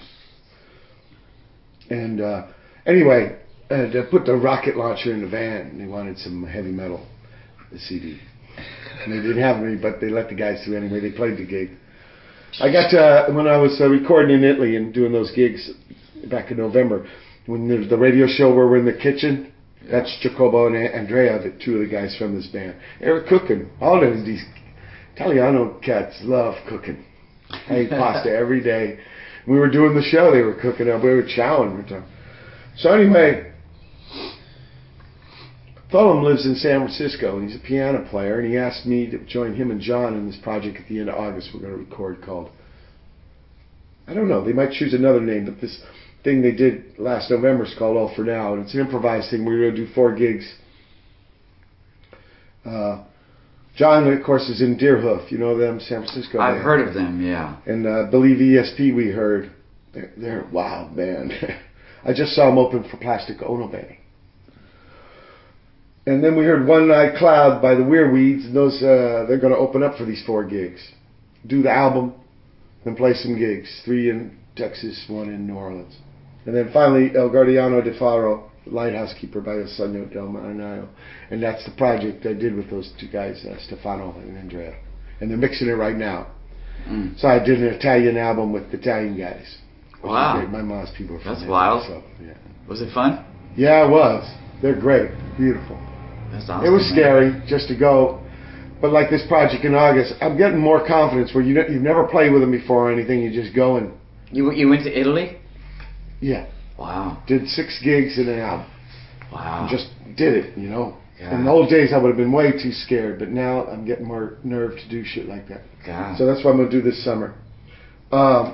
And anyway, they put the rocket launcher in the van, and they wanted some heavy metal, the CD. And they didn't have any, but they let the guys through anyway. They played the gig. I got to, when I was recording in Italy and doing those gigs back in November, when there's the radio show where we're in the kitchen, that's Jacobo and Andrea, the two of the guys from this band. They were cooking. All of these Italiano cats love cooking. I ate pasta every day. We were doing the show, they were cooking up, we were chowing. So anyway, Thurl lives in San Francisco, and he's a piano player, and he asked me to join him and John in this project at the end of August we're going to record called, I don't know, they might choose another name, but this thing they did last November is called All For Now, and it's an improvised thing. We're going to do 4 gigs. John, of course, is in Deerhoof. You know them, San Francisco. I've heard of them, yeah. And I believe ESP we heard. They're a wild band. I just saw them open for Plastic Ono Band. And then we heard One Night Cloud by the Weirweeds, and those they're going to open up for these 4 gigs. Do the album, then play some gigs. 3 in Texas, 1 in New Orleans. And then finally, El Guardiano de Faro, Lighthouse Keeper by El Sogno del Marinaio. And that's the project I did with those 2 guys, Stefano and Andrea. And they're mixing it right now. So I did an Italian album with Italian guys. Wow. Great. My mom's people are from That's Italy, wild. So, yeah. Was it fun? Yeah, it was. They're great. Beautiful. That's awesome. It was man. scary just to go. But like this project in August, I'm getting more confidence where you've never played with them before or anything. You just go and... You went to Italy? Yeah. Wow. Did 6 gigs in an album. Wow. Just did it, you know. Yeah. In the old days, I would have been way too scared, but now I'm getting more nerve to do shit like that. God. So that's what I'm going to do this summer. I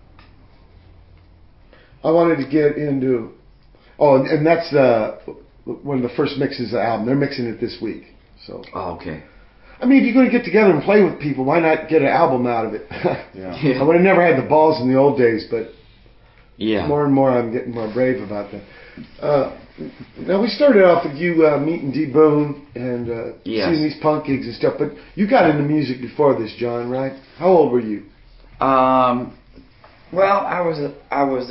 wanted to get into... Oh, and that's one of the first mixes of the album. They're mixing it this week. So. Oh, okay. I mean, if you're going to get together and play with people, why not get an album out of it? Yeah. I would have never had the balls in the old days, but Yeah. more and more I'm getting more brave about that. Now, we started off with you meeting D. Boone and Yes. seeing these punk gigs and stuff, but you got into music before this, John, right? How old were you? Well, I was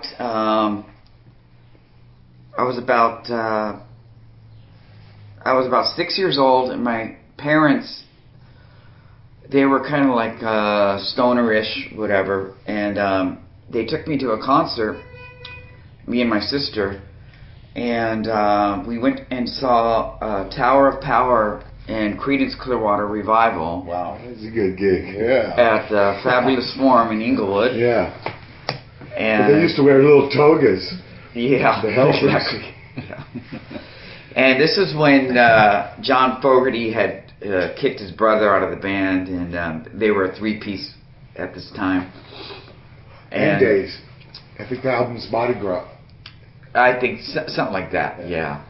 about 6 years old, and my parents, they were kind of like stonerish, whatever, and they took me to a concert, me and my sister, and we went and saw Tower of Power and Creedence Clearwater Revival. Wow. That's a good gig. Yeah. At Fabulous Forum in Inglewood. Yeah. And But they used to wear little togas. yeah, The helpers. exactly. Yeah. And this is when John Fogerty had kicked his brother out of the band, and they were a 3-piece at this time. And days. I think the album's Mardi Gras. I think something like that. Yeah.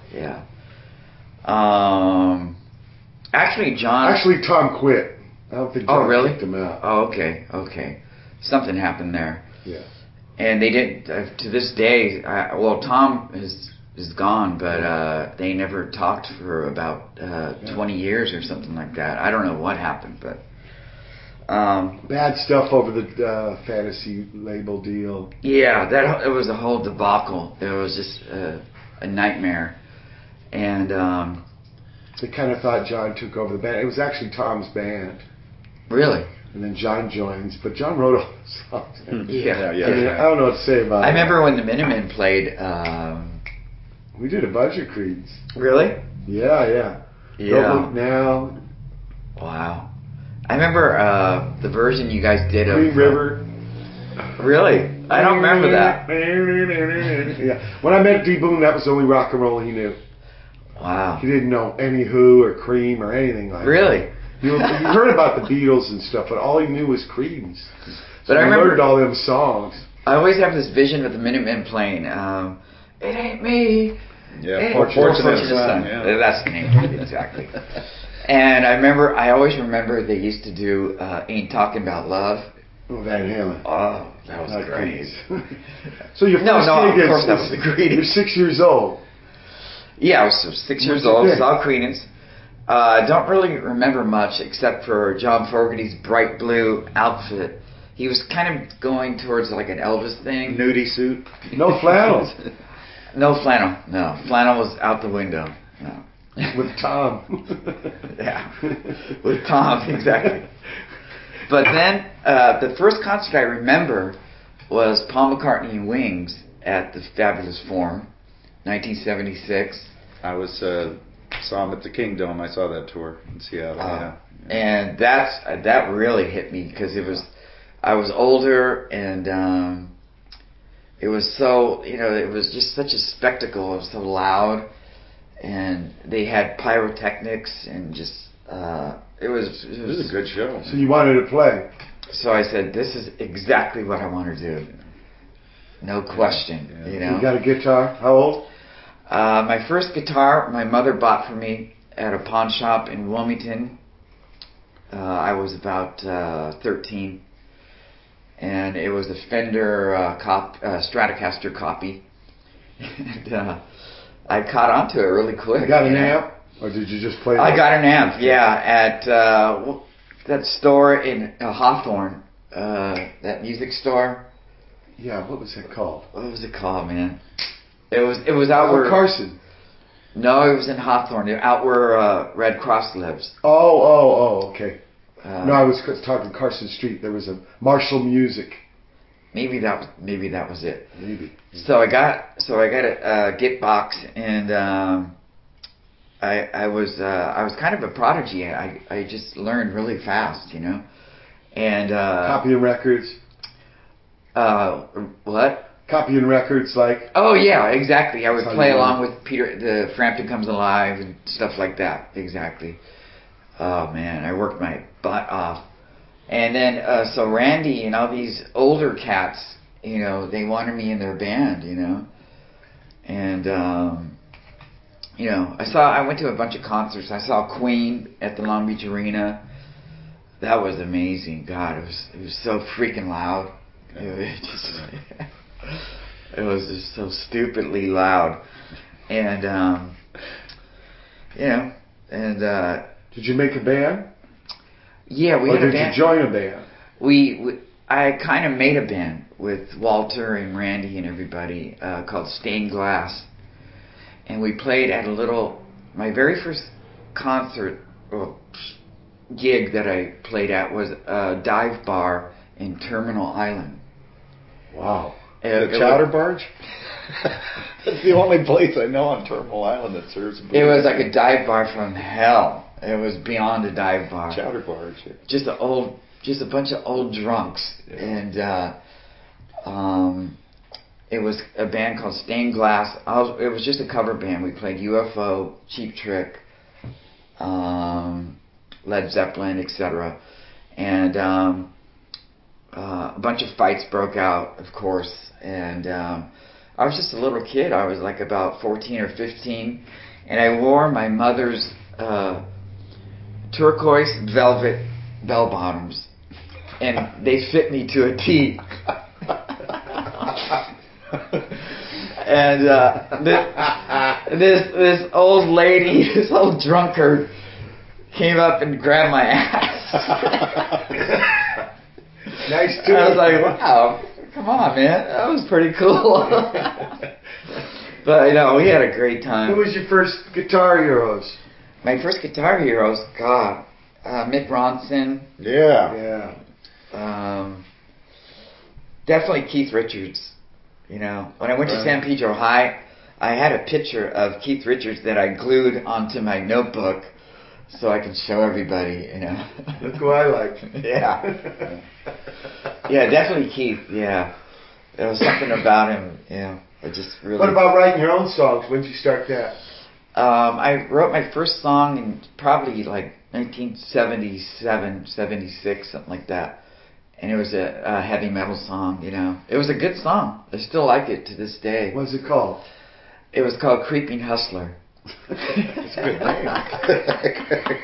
Actually, John. Actually, Tom quit. I don't think John really? kicked him out. Oh, okay. Something happened there. Yeah. And they didn't. To this day, Tom is gone, but they never talked for about 20 years or something like that. I don't know what happened, but Bad stuff over the fantasy label deal. Yeah, it was a whole debacle. It was just a nightmare. And They kind of thought John took over the band. It was actually Tom's band. really, And then John joins, but John wrote all the songs. yeah. I mean, I don't know what to say about it. I remember when the Minutemen played. We did a bunch of Creeds. Really? Yeah. Don't Look Now. Wow. I remember the version you guys did of Green River. Really? I don't remember that. Yeah. When I met D Boon, that was the only rock and roll he knew. Wow. He didn't know any Who or Cream or anything like that. Really? You heard about the Beatles and stuff, but all he knew was Creedence. So But I he remember- learned all them songs. I always have this vision of the Minutemen playing. It ain't me. Yeah, Fortunate Son. Son. Yeah. That's the name. Exactly. And I always remember they used to do Ain't Talking About Love. Oh, Van Halen. Oh, that was Not great. Creedence. So your No, first of gig course that was the Creedence. You're 6 years old. Yeah, I was 6 years What'd you old, think? saw Creedence. I don't really remember much except for John Fogerty's bright blue outfit. He was kind of going towards like an Elvis thing. Nudie suit. No flannels. No flannel. No. Flannel was out the window. No. With Tom. Yeah. With Tom, exactly. But then, the first concert I remember was Paul McCartney and Wings at the Fabulous Forum, 1976. I was saw him at the Kingdome. I saw that tour in Seattle. Yeah. And that really hit me because I was older and it was so, it was just such a spectacle. It was so loud and they had pyrotechnics and just, it was It was a good show. So you wanted to play. So I said, this is exactly what I want to do. No question, Yeah. You got a guitar? How old? My first guitar, my mother bought for me at a pawn shop in Wilmington. I was about 13, and it was a Fender Stratocaster copy. And I caught on to it really quick. You got an amp? Or did you just play? I got an amp, yeah, at that store in Hawthorne, that music store. Yeah, what was that called? What was it called, man? It was out where Carson. No, it was in Hawthorne, out where Red Cross lives. Oh, okay. No, I was talking Carson Street. There was a Marshall Music. Maybe that was it. Maybe. So I got a Git box, and I was kind of a prodigy. I just learned really fast, And Copying records. What? Copying records, like. Oh yeah, exactly. I would That's how play you along learn. with Peter, the Frampton Comes Alive and stuff like that. Exactly. Oh man, I worked my butt off. And then so Randy and all these older cats, they wanted me in their band, And I went to a bunch of concerts. I saw Queen at the Long Beach Arena. That was amazing. God, it was so freaking loud. It was just so stupidly loud. And Did you make a band? yeah, we Or had a did band. you join a band? I kind of made a band with Walter and Randy and everybody called Stained Glass, and we played at my very first concert gig that I played at was a dive bar in Terminal Island. Wow. The Chowder Barge? That's the only place I know on Terminal Island that serves booze. It was like a dive bar from hell. It was beyond a dive bar. Chowder Barge. Yeah. Just a bunch of old drunks, and it was a band called Stained Glass. It was just a cover band. We played UFO, Cheap Trick, Led Zeppelin, etc. And a bunch of fights broke out, of course. And I was just a little kid. I was like about 14 or 15, and I wore my mother's turquoise velvet bell bottoms, and they fit me to a T. And this old lady, this old drunkard, came up and grabbed my ass. Nice tune. I was like, wow, come on, man, that was pretty cool. But we had a great time. Who was your first guitar heroes? My first guitar heroes, God, Mick Ronson. Yeah. Yeah. Definitely Keith Richards. When I went to San Pedro High, I had a picture of Keith Richards that I glued onto my notebook so I could show everybody, Look who I like. Yeah. Yeah, definitely Keith, yeah. There was something about him, I just really... What about writing your own songs? When did you start that? I wrote my first song in probably like 1977, 76, something like that. And it was a heavy metal song, It was a good song. I still like it to this day. What's it called? It was called Creeping Hustler. It's a good name.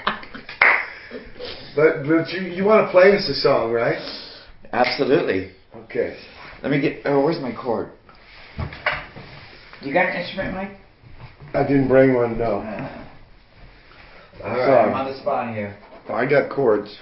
But you want to play us a song, right? Absolutely. Okay. Let me get... Oh, where's my chord? You got an instrument, Mike? I didn't bring one, no. All right, Sorry. I'm on the spot here. I got chords.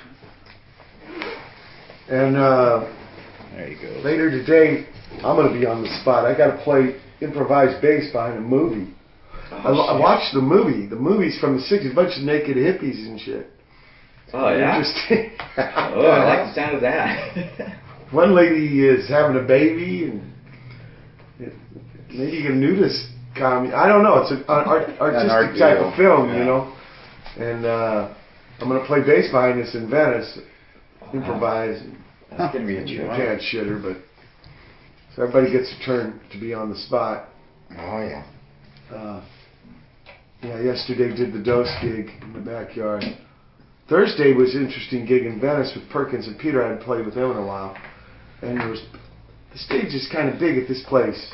And There you go. later today, I'm going to be on the spot. I got to play improvised bass behind a movie. I watched the movie. The movie's from the 60s, a bunch of naked hippies and shit. Oh, yeah? Interesting. Oh, I like the sound of that. One lady is having a baby, and maybe a nudist comedy. I don't know. It's an artistic type of film, And I'm going to play bass behind this in Venice, improvise. That's going to be a trip. I can't shit her, but so everybody gets a turn to be on the spot. Oh, yeah. Yesterday did the Dose gig in the backyard. Thursday was an interesting gig in Venice with Perkins and Peter. I hadn't played with them in a while. And the stage is kind of big at this place.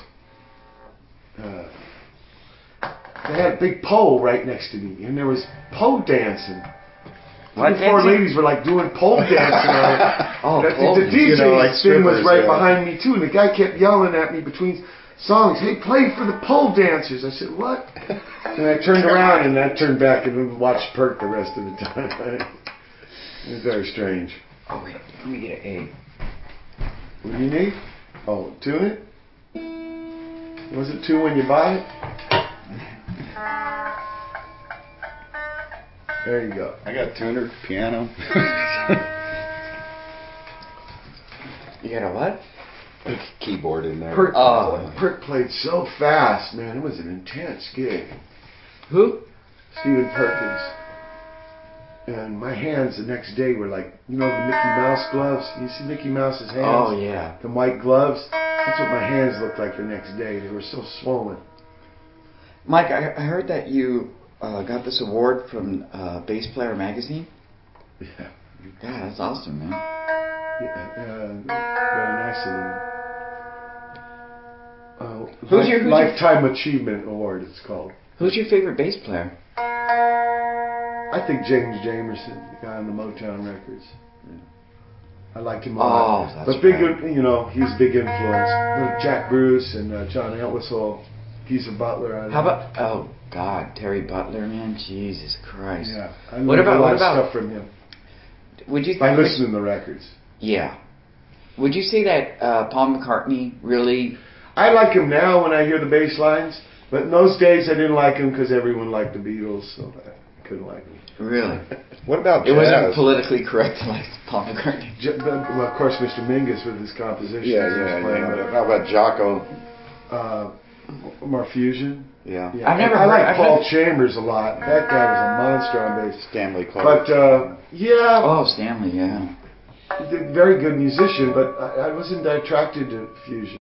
They had a big pole right next to me, and there was pole dancing. What The four dancing? ladies were like doing pole dancing on it. Oh, The DJ like thing was strippers, right yeah. behind me too, and the guy kept yelling at me between songs, "Hey, play for the pole dancers." I said, "What?" And I turned around and I turned back and watched Perk the rest of the time. It was very strange. Oh, wait. Let me get an What do you need? Oh, tune it? Was it tuned when you bought it? There you go. I got tuner, piano. You got a what? Keyboard in there. Perk played so fast, man. It was an intense gig. Who? Stephen Perkins. And my hands the next day were like, the Mickey Mouse gloves? You see Mickey Mouse's hands? Oh, yeah. The white gloves? That's what my hands looked like the next day. They were so swollen. Mike, I heard that you got this award from Bass Player Magazine. Yeah. God, that's awesome, man. Very nice of them. Who's your Lifetime Achievement Award, it's called. Who's your favorite bass player? I think James Jamerson, the guy on the Motown records. I liked him a lot. Oh, that's but big, right. he's a big influence. Jack Bruce and John Entwistle, Geezer Butler. How about? Oh God, Terry Butler, man, Jesus Christ. Yeah, I learned a lot of stuff from him. Would you? By listening to the records. Yeah. Would you say that Paul McCartney really? I like him now when I hear the bass lines, but in those days I didn't like him because everyone liked the Beatles, so I couldn't like him. Really? What about It jazz? wasn't politically correct to like Paul McCartney. Well, of course, Mr. Mingus with his compositions. Yeah. How about Jocko? More fusion. Yeah. I've never I heard- like I've Paul never- Chambers a lot. That guy was a monster on bass. Stanley Clarke. But yeah, Oh, Stanley, yeah. very good musician. But I wasn't attracted to fusion.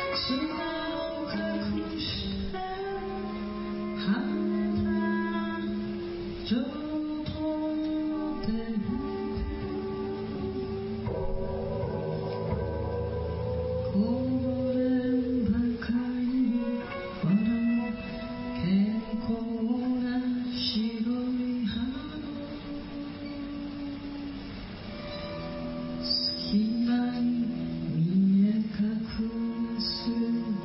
隙間に見え隠す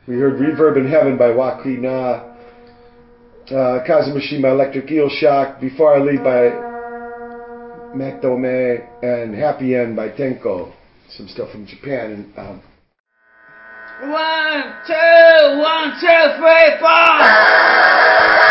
We heard Reverb in Heaven by Wakina, Kazumashima Electric Eel Shock, Before I Leave by Matome, and Happy End by Tenko. Some stuff from Japan. And 1, 2, 1, 2, 3, 4.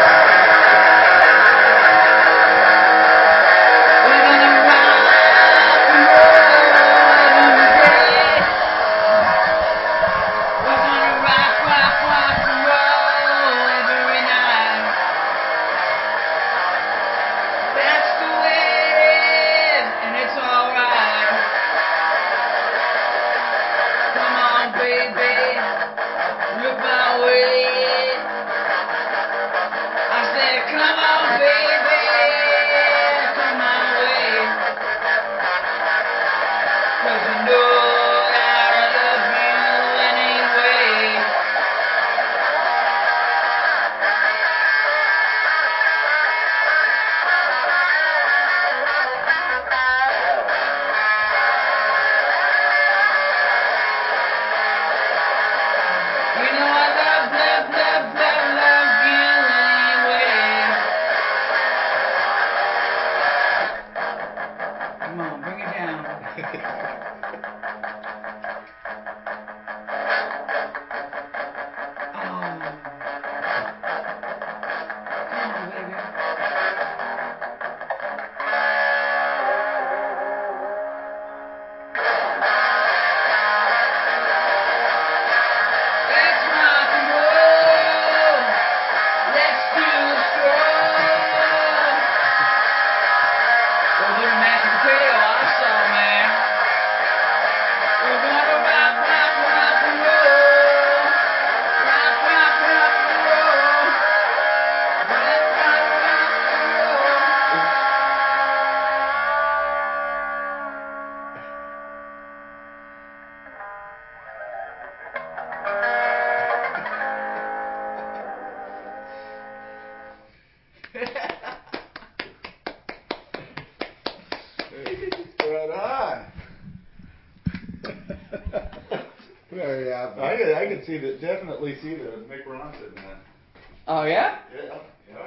Very happy. I could see that. Definitely see the Mick Ronson man. Oh yeah? Yeah. Oh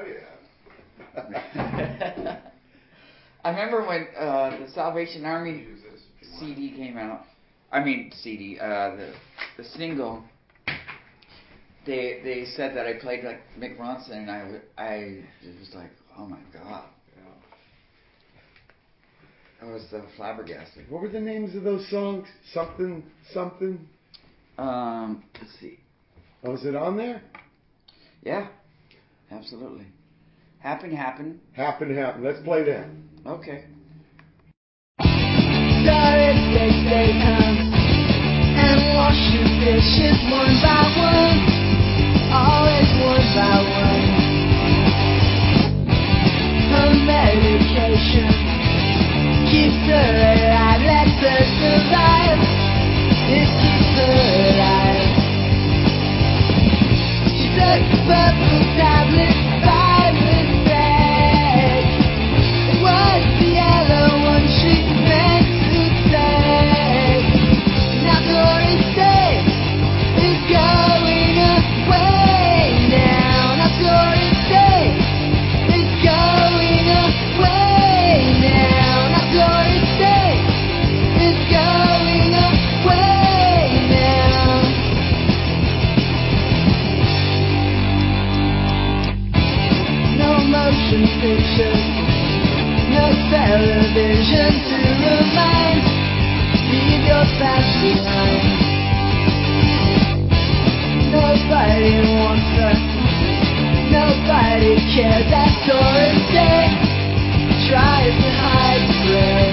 yeah. I remember when the Salvation Army CD came out. I mean CD, the single. They said that I played like Mick Ronson, and I was like, oh my god. I was flabbergasted. What were the names of those songs? Something. Let's see. Oh, is it on there? Yeah, absolutely. Happen. Happen. Let's play that. Okay. Thursdays they come and wash your dishes one by one, always one by one. Her medication keeps her alive, lets her survive. It keeps her alive. She took purple tablets by mistake. It was the yellow one she meant to take. Now Doris Day is going away now. Now Doris Day is going away now. Now Doris Day is going away now. No motion pictures, no television to remind. Leave your past behind. Nobody wants her, nobody cares. That Doris Day tries to hide the gray.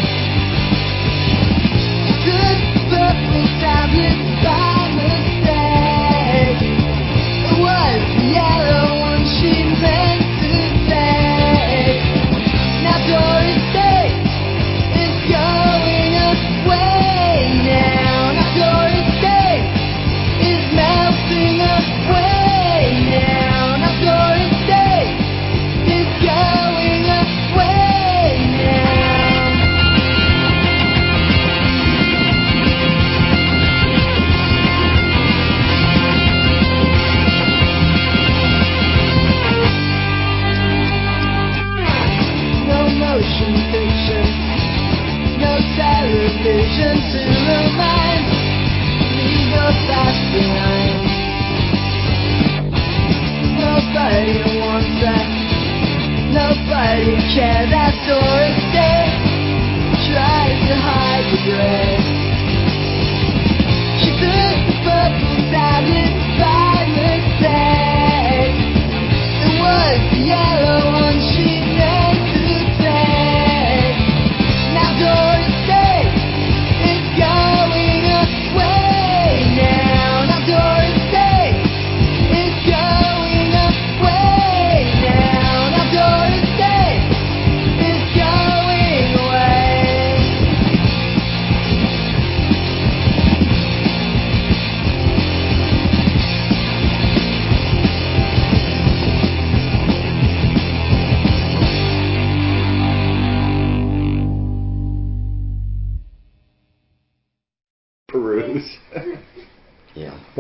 She took purple tablets by mistake. It was the yellow one she meant to take. Now Doris Day is going away now. Now Doris Day is melting away now. Now Doris Day is going away now.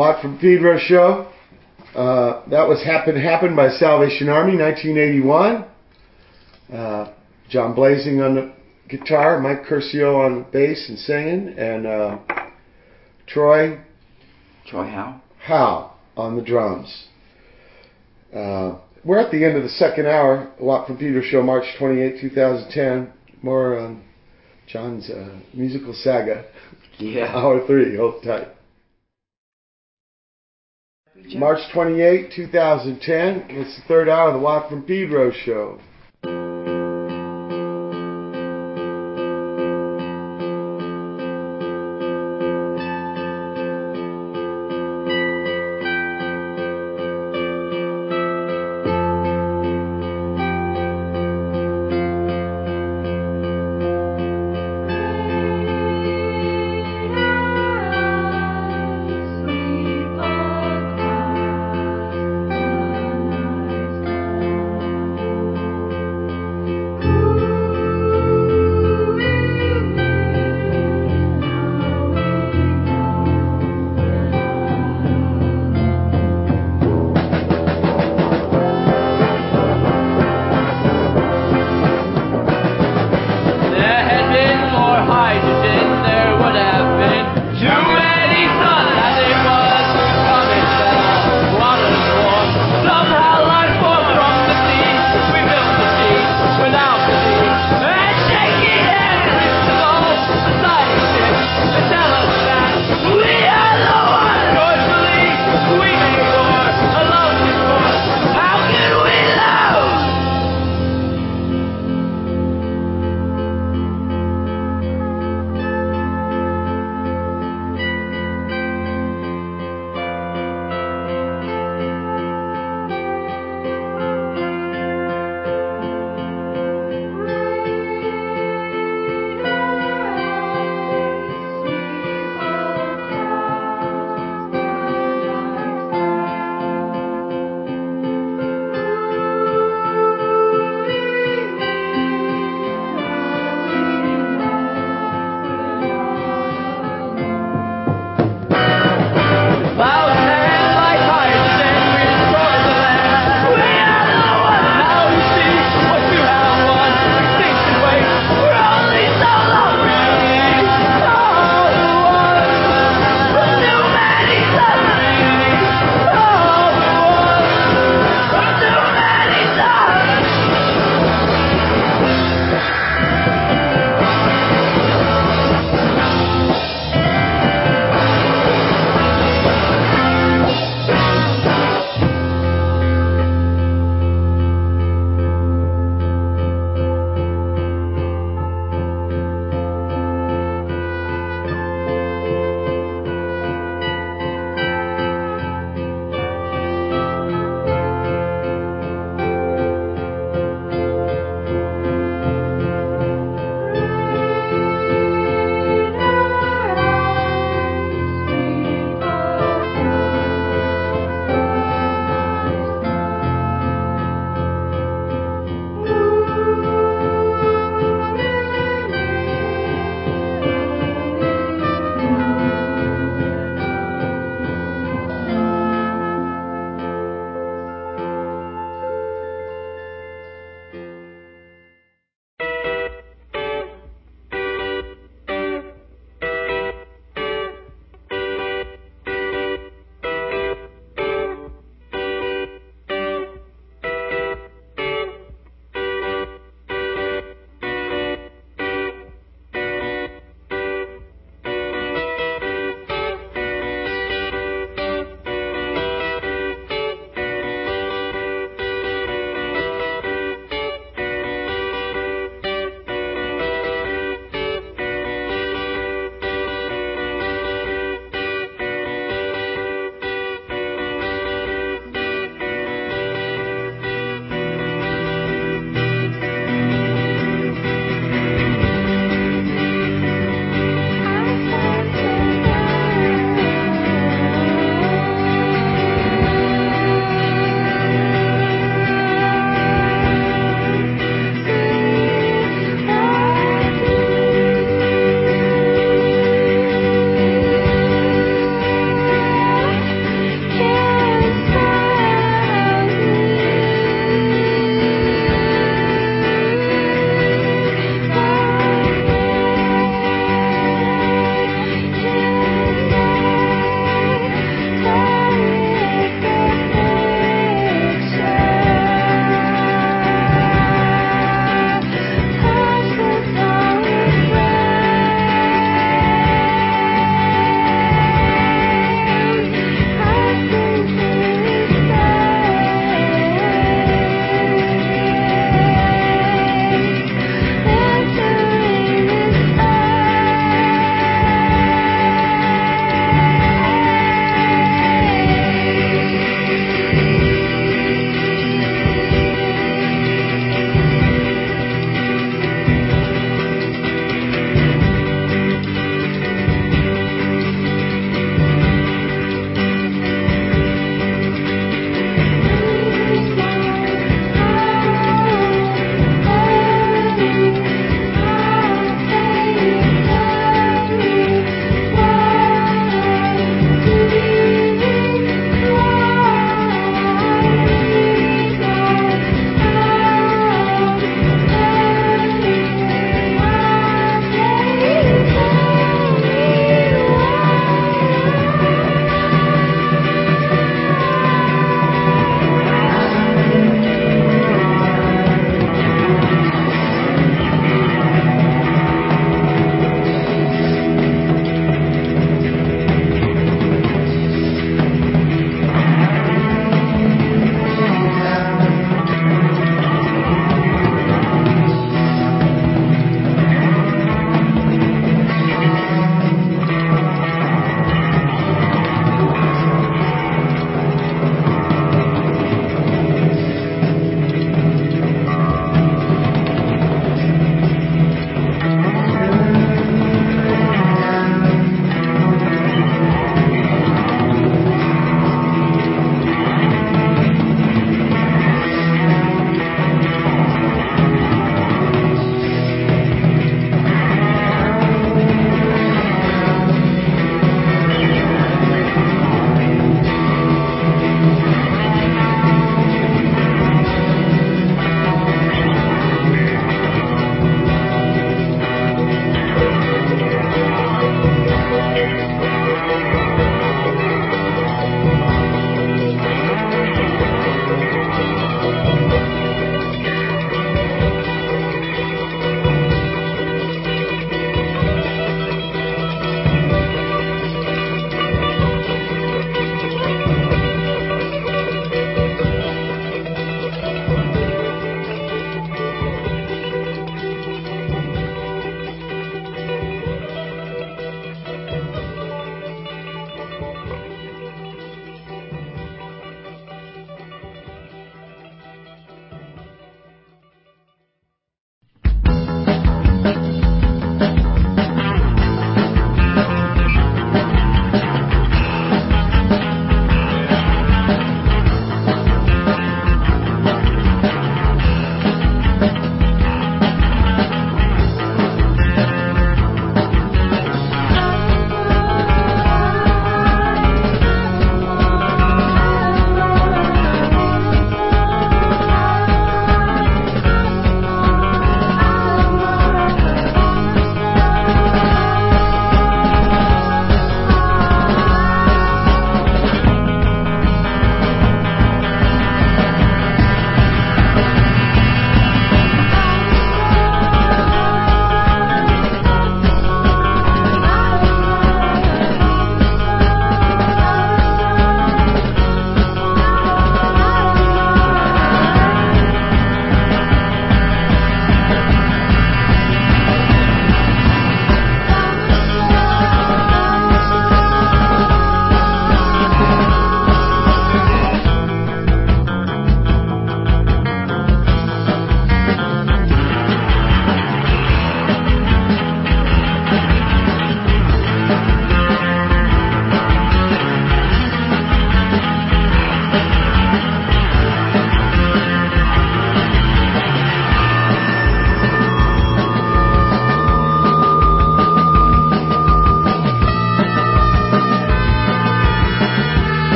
Watt from Pedro show. That was Happen by Salvation Army, 1981. John Blazing on the guitar, Mike Curcio on bass and singing, and Troy Howe on the drums. We're at the end of the second hour. Watt from Pedro show, March 28, 2010. More on John's musical saga. Yeah. Hour 3, hold tight. March 28, 2010. It's the third hour of the Watt from Pedro show.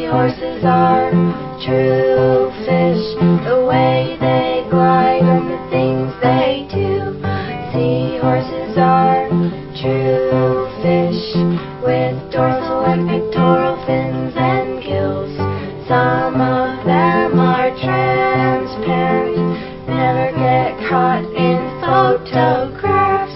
Seahorses are true fish, the way they glide and the things they do. Seahorses are true fish, with dorsal and pectoral fins and gills. Some of them are transparent, never get caught in photographs.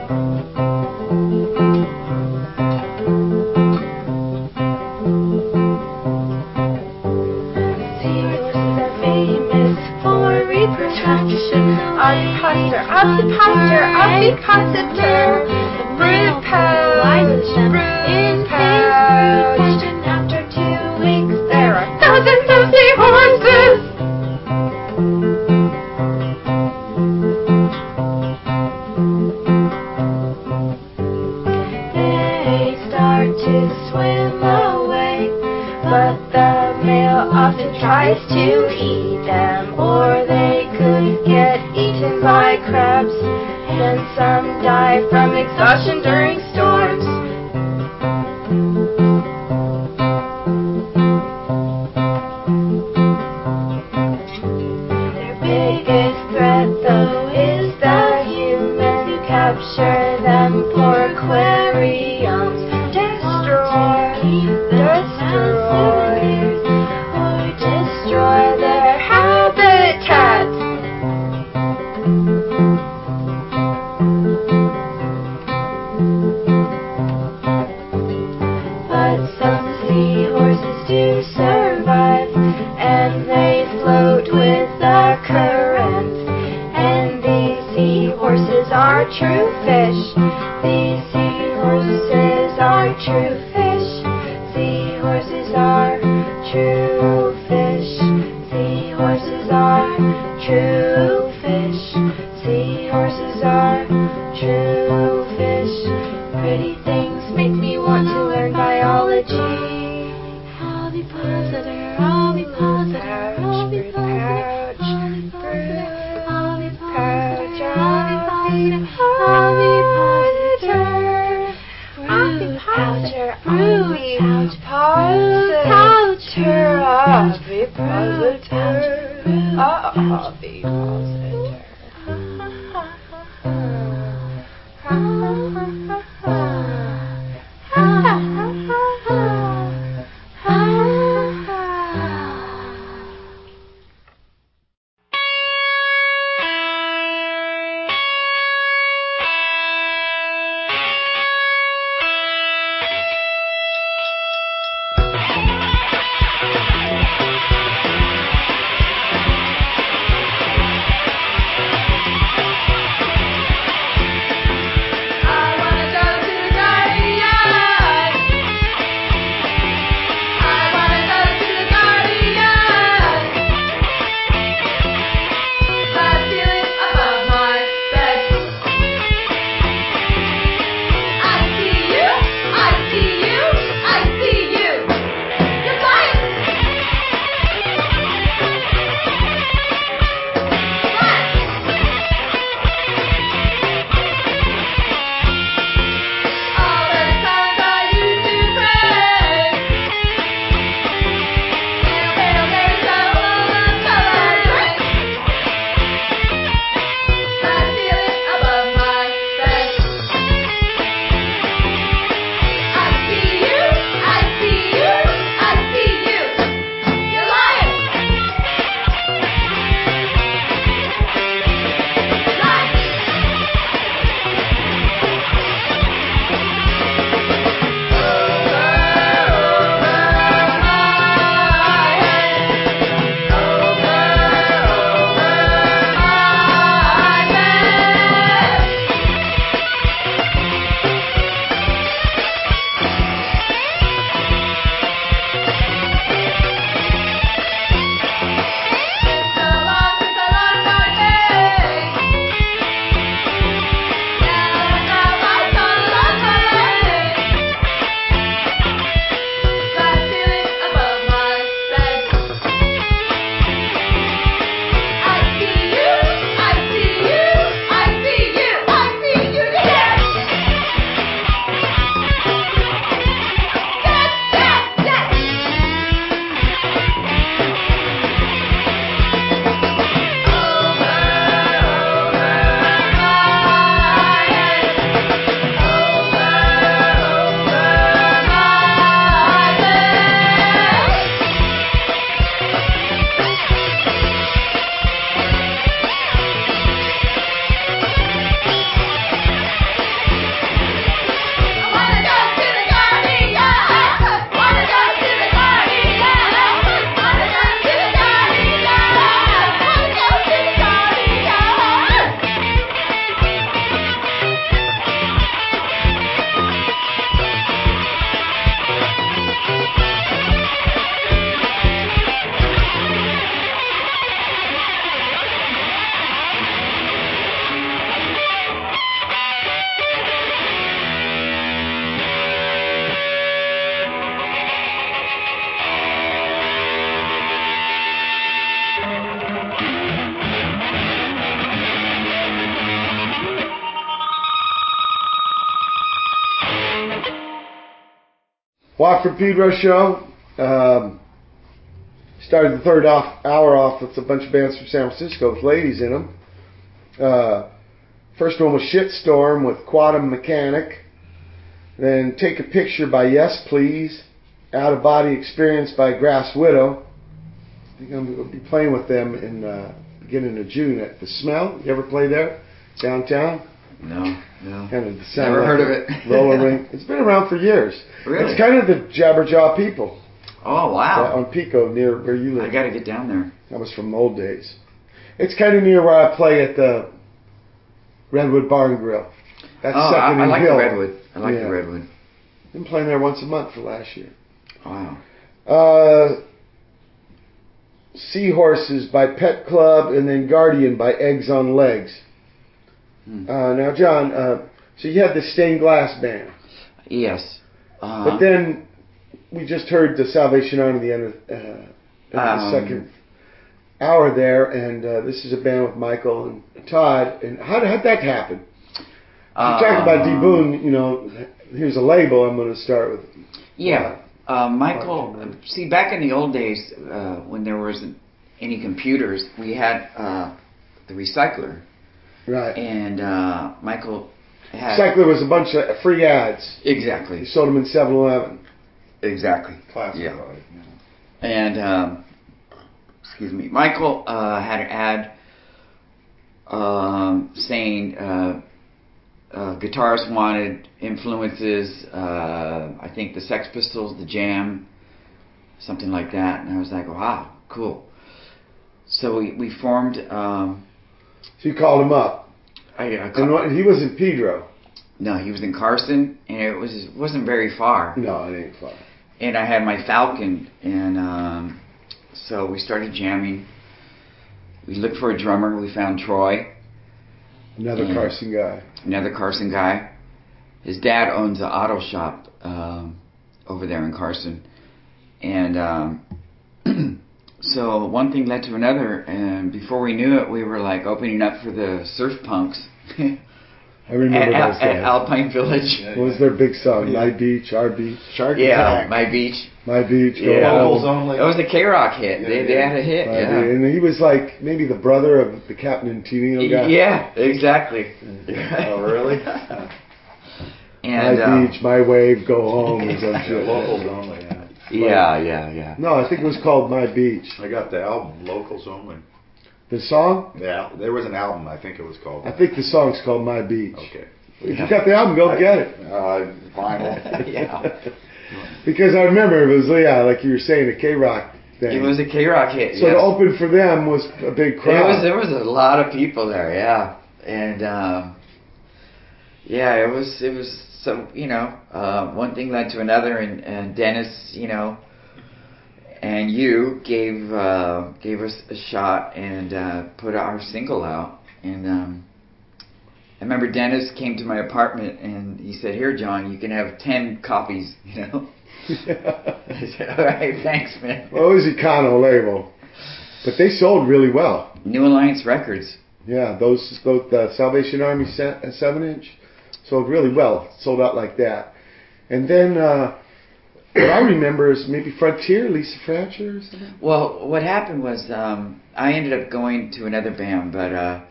Seahorses are famous for reproduction. Ovipositor, ovipositor, ovipositor. Brood pouch, brood pouch. And after 2 weeks, there are thousands of seahorses. They start to swim away, but the male often tries to eat them, or they could get eaten by crabs, and some die from exhaustion during storms. Their biggest threat, though, is the humans who capture them for aquariums. Destroy their habitats. But some seahorses do survive, and they float with the current. And these seahorses are true fish. These seahorses are true fish. Seahorses are true fish. Seahorses are true fish. Seahorses are true fish. Pretty things make me want to learn biology. Ovipositor, ovipositor, ovipositor, Walk for Pedro show. Started the third hour off with a bunch of bands from San Francisco with ladies in them. First one was Shitstorm with Quantum Mechanic. Then Take a Picture by Yes Please. Out of Body Experience by Grass Widow. I think I'm going to be playing with them in beginning of June at The Smell. You ever play there? Downtown? No. Kind of Never heard of it. Roller rink. It's been around for years. Really? It's kind of the Jabberjaw People. Oh, wow. On Pico, near where you live. I got to get down there. That was from the old days. It's kind of near where I play at the Redwood Bar and Grill. That's Second I and like Hill. the Redwood. I like the Redwood. Been playing there once a month for last year. Wow. Seahorses by Pet Club, and then Guardian by Eggs on Legs. Now, John, so you had the Stained Glass Band. Yes. But then we just heard the Salvation Army at the end of the second hour there, and this is a band with Michael and Todd. And how'd that happen? You talk about D. Boone, you know, here's a label I'm going to start with. Yeah. Michael, see, back in the old days, when there wasn't any computers, we had the Recycler. Right. And Michael had... Recycler was a bunch of free ads. Exactly. You sold them in 7-Eleven. Exactly. Classified. Yeah. And, excuse me, Michael had an ad saying guitarists wanted influences, I think the Sex Pistols, the Jam, something like that. And I was like, wow, cool. So we formed... so you called him up. And he was in Pedro. No, he was in Carson, and it wasn't very far. No, it ain't far. And I had my Falcon, and so we started jamming. We looked for a drummer. We found Troy. Another Carson guy. His dad owns an auto shop over there in Carson. And so one thing led to another, and before we knew it, we were like opening up for the Surf Punks. I remember those guys. At Alpine Village. What was their big song? My Beach, Our Beach. Shark Yeah, Attack. My Beach. My Beach. Yeah. Locals Only. It was a K-Rock hit. They had a hit. Yeah. And he was like maybe the brother of the Captain and Tino guy. Yeah, exactly. Oh, really? And, My Beach, My Wave, Go Home, or some shit. Locals Only. Yeah. No, I think it was called My Beach. I got the album Locals Only. The song? Yeah, there was an album. I think it was called. I think the song's called My Beach. Okay. If you got the album, go get it. Vinyl. Yeah. Because I remember it was, like you were saying, a K-Rock thing. It was a K-Rock hit. So to open for them was a big crowd. There was a lot of people there, yeah. And it was some, one thing led to another, and Dennis, and you gave us a shot and put our single out. And I remember Dennis came to my apartment and he said, "Here, John, you can have 10 copies." I said, "All right, thanks, man." Well, it was Econo label, but they sold really well. New Alliance Records. Yeah, both Salvation Army 7-inch sold really well. Sold out like that. And then what I remember is maybe Frontier, Lisa Fratcher or something. Well, what happened was I ended up going to another band, but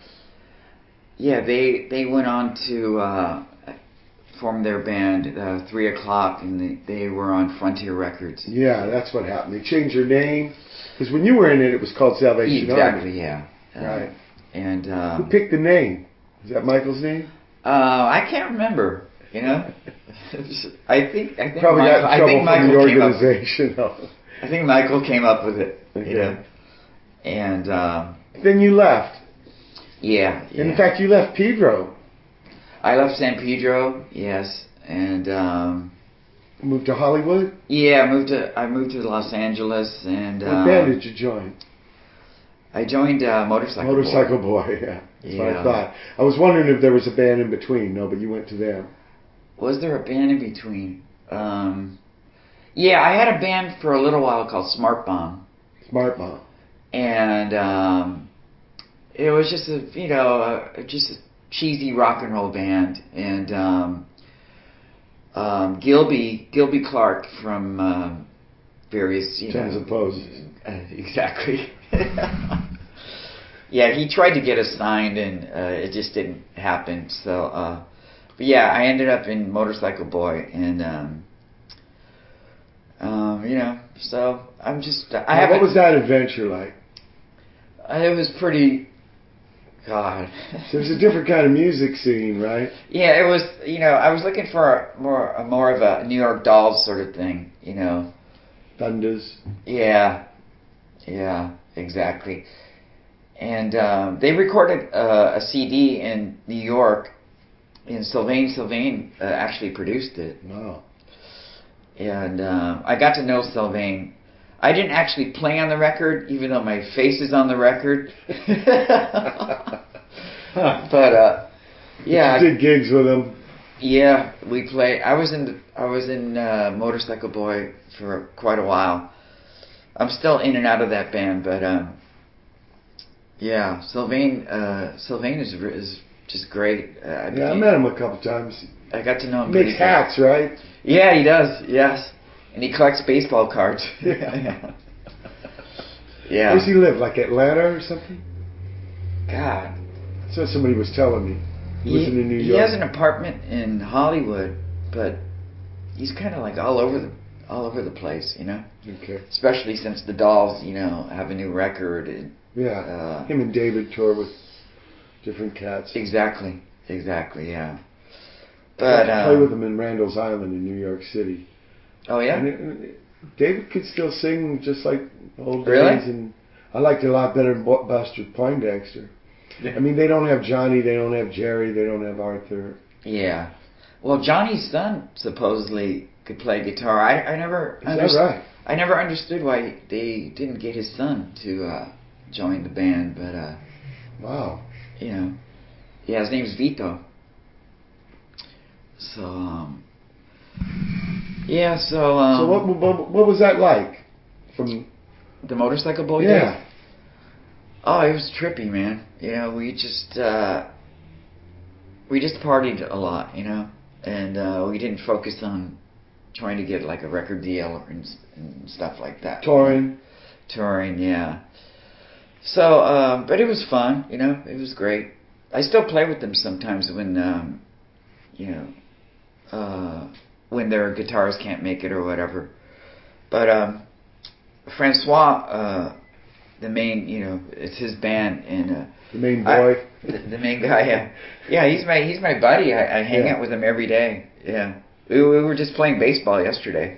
they went on to form their band 3 O'Clock, and they were on Frontier Records. Yeah, that's what happened. They changed their name because when you were in it was called Salvation Army. Exactly, yeah. Right. And who picked the name? Is that Michael's name? I can't remember. I think probably Michael, got in trouble from the organization. I think Michael came up with it. Okay. And then you left. Yeah. In fact, you left Pedro. I left San Pedro, yes, and moved to Hollywood. Yeah, I moved to Los Angeles, and what band did you join? I joined Motorcycle Boy. Yeah, that's what I thought. I was wondering if there was a band in between. No, but you went to them. Was there a band in between? Yeah, I had a band for a little while called Smart Bomb. Smart Bomb. And it was just just a cheesy rock and roll band, and Gilby Clark from various, Tons of poses. Exactly. Yeah, he tried to get us signed, and it just didn't happen. So, but yeah, I ended up in Motorcycle Boy, and so I'm just. What was that adventure like? It was pretty. God. So it was a different kind of music scene, right? Yeah, it was. I was looking for more of a New York Dolls sort of thing. Thunders. Yeah, exactly. And they recorded a CD in New York, and Sylvain actually produced it. Wow. And I got to know Sylvain. I didn't actually play on the record, even though my face is on the record. But yeah, you did gigs with him. Yeah, we played. I was in Motorcycle Boy for quite a while. I'm still in and out of that band, but yeah, Sylvain is just great. I met him a couple times. I got to know him. He makes hats, right? Yeah, he does. Yes, and he collects baseball cards. Yeah. Yeah. Where's he live? Like Atlanta or something? God. That's what somebody was telling me. He was in New York. He has an apartment in Hollywood, but he's kind of like all over the place, Okay. Especially since the Dolls, have a new record. And, yeah. Him and David tour with different cats. Exactly. Yeah. But I play with him in Randall's Island in New York City. Oh yeah. And David could still sing just like old days. Really? And I liked it a lot better than Buster Poindexter. Yeah. I mean, they don't have Johnny, they don't have Jerry, they don't have Arthur. Yeah. Well, Johnny's son supposedly could play guitar. I never. Is that right? I never understood why they didn't get his son to join the band, but wow. Yeah, his name's Vito. So yeah, so what was that like? From the Motorcycle Boy days? Oh, it was trippy, man. We just partied a lot, and we didn't focus on trying to get like a record deal and stuff like that. Touring, yeah. So, but it was fun, it was great. I still play with them sometimes when, when their guitarists can't make it or whatever. But Francois, the main, it's his band, and the main boy, the main guy, yeah, he's my buddy. I hang out with him every day. Yeah, we were just playing baseball yesterday.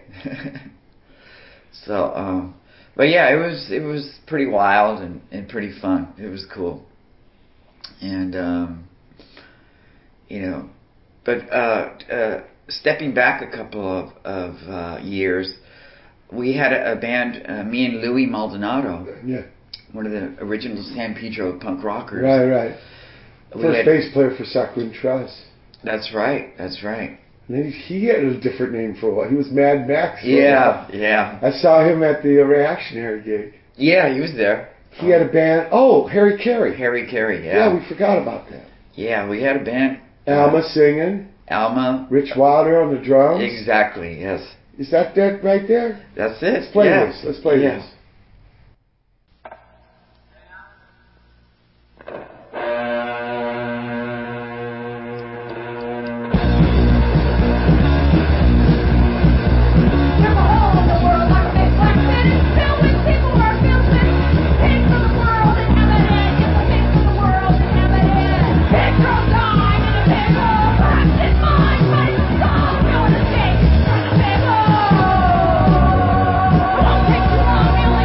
So, but yeah, it was pretty wild and pretty fun. It was cool, and but stepping back a couple of years, we had a band, me and Louis Maldonado. Yeah. One of the original San Pedro punk rockers. Right. First bass player for Saccharine Trust. That's right. And he had a different name for a while. He was Mad Max. Yeah. I saw him at the Reactionary gig. Yeah, he was there. He had a band. Oh, Harry Carey. Yeah. Yeah, we forgot about that. Yeah, we had a band. Alma singing. Alma. Rich Wilder on the drums. Exactly, yes. Is that right there? That's it. Let's play this. Let's play this. Won't take too long.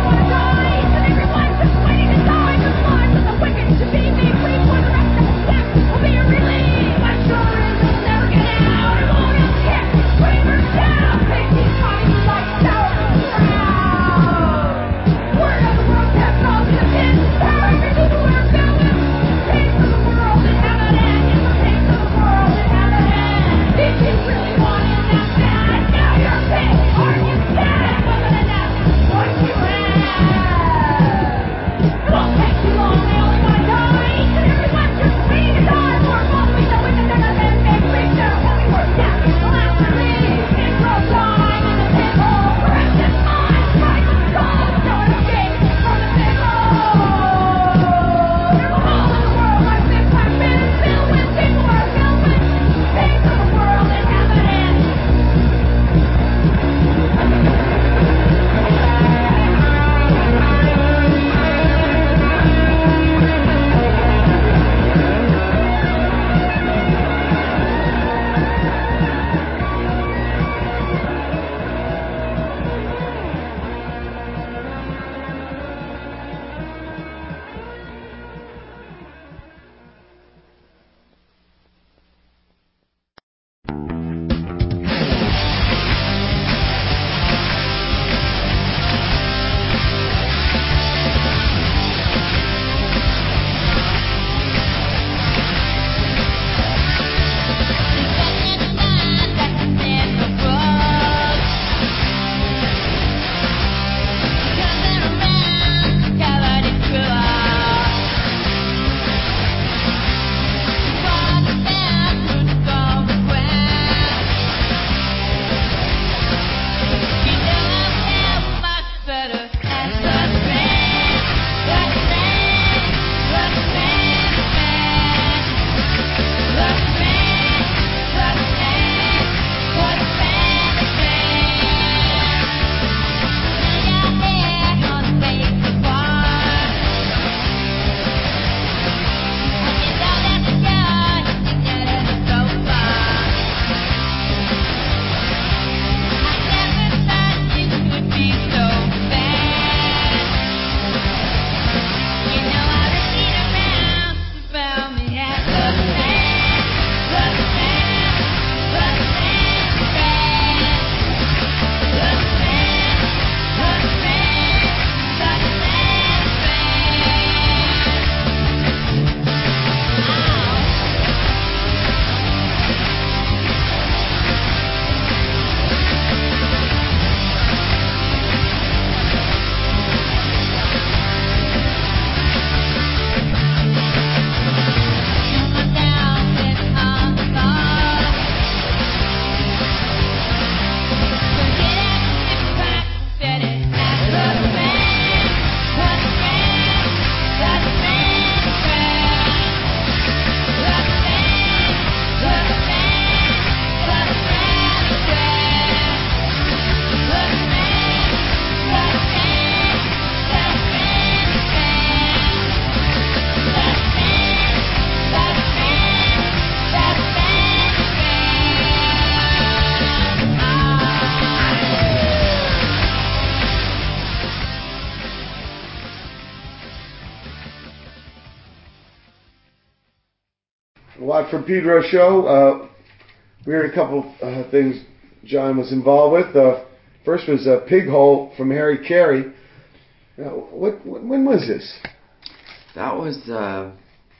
Watford Pedro show. We heard a couple things John was involved with. First was Pig Hole from Harry Carey. When was this? That was about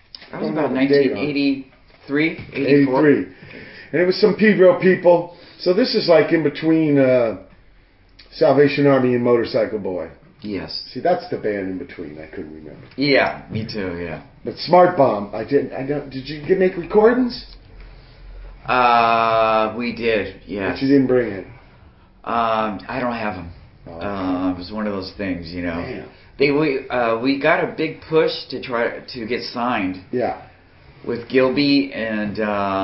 1983, 84. 83. And it was some Pedro people. So this is like in between Salvation Army and Motorcycle Boy. Yes. See, that's the band in between. I couldn't remember. Yeah, me too. Yeah. But Smart Bomb, Did you make recordings? We did. Yes. But you didn't bring it. I don't have them. Oh. It was one of those things, you know. Damn. We got a big push to try to get signed. Yeah. With Gilby and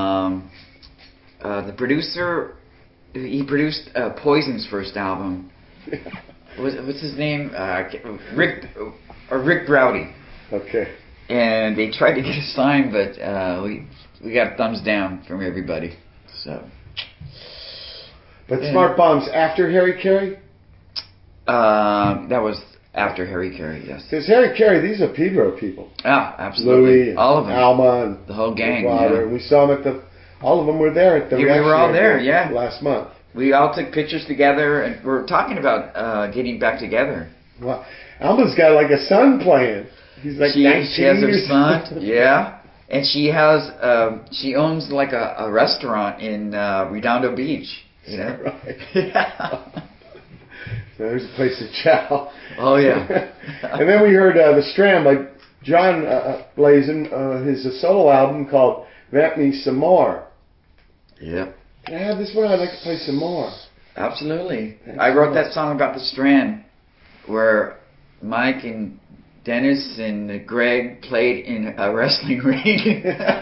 the producer. He produced Poison's first album. What's his name? Rick Browdy. Okay. And they tried to get us signed, but we got thumbs down from everybody. So. But Smart Bomb's after Harry Carey? That was after Harry Carey, yes. Because Harry Carey, these are Pedro people. Yeah, absolutely. Louis, all of them. Alma, and the whole gang. Yeah. We saw them all of them were there at the we were all there, yeah. Last month. We all took pictures together, and we're talking about getting back together. Well, Alma's got like a son playing. He's like 19. She has her son, yeah. And she owns like a restaurant in Redondo Beach. You know? Right. Yeah. So there's a place to chow. Oh, yeah. And then we heard The Strand by John Blazin, his solo album called Vamp Me Some More. Yeah. Can I have this one? I'd like to play some more. Absolutely. I wrote that song about the Strand where Mike and Dennis and Greg played in a wrestling ring.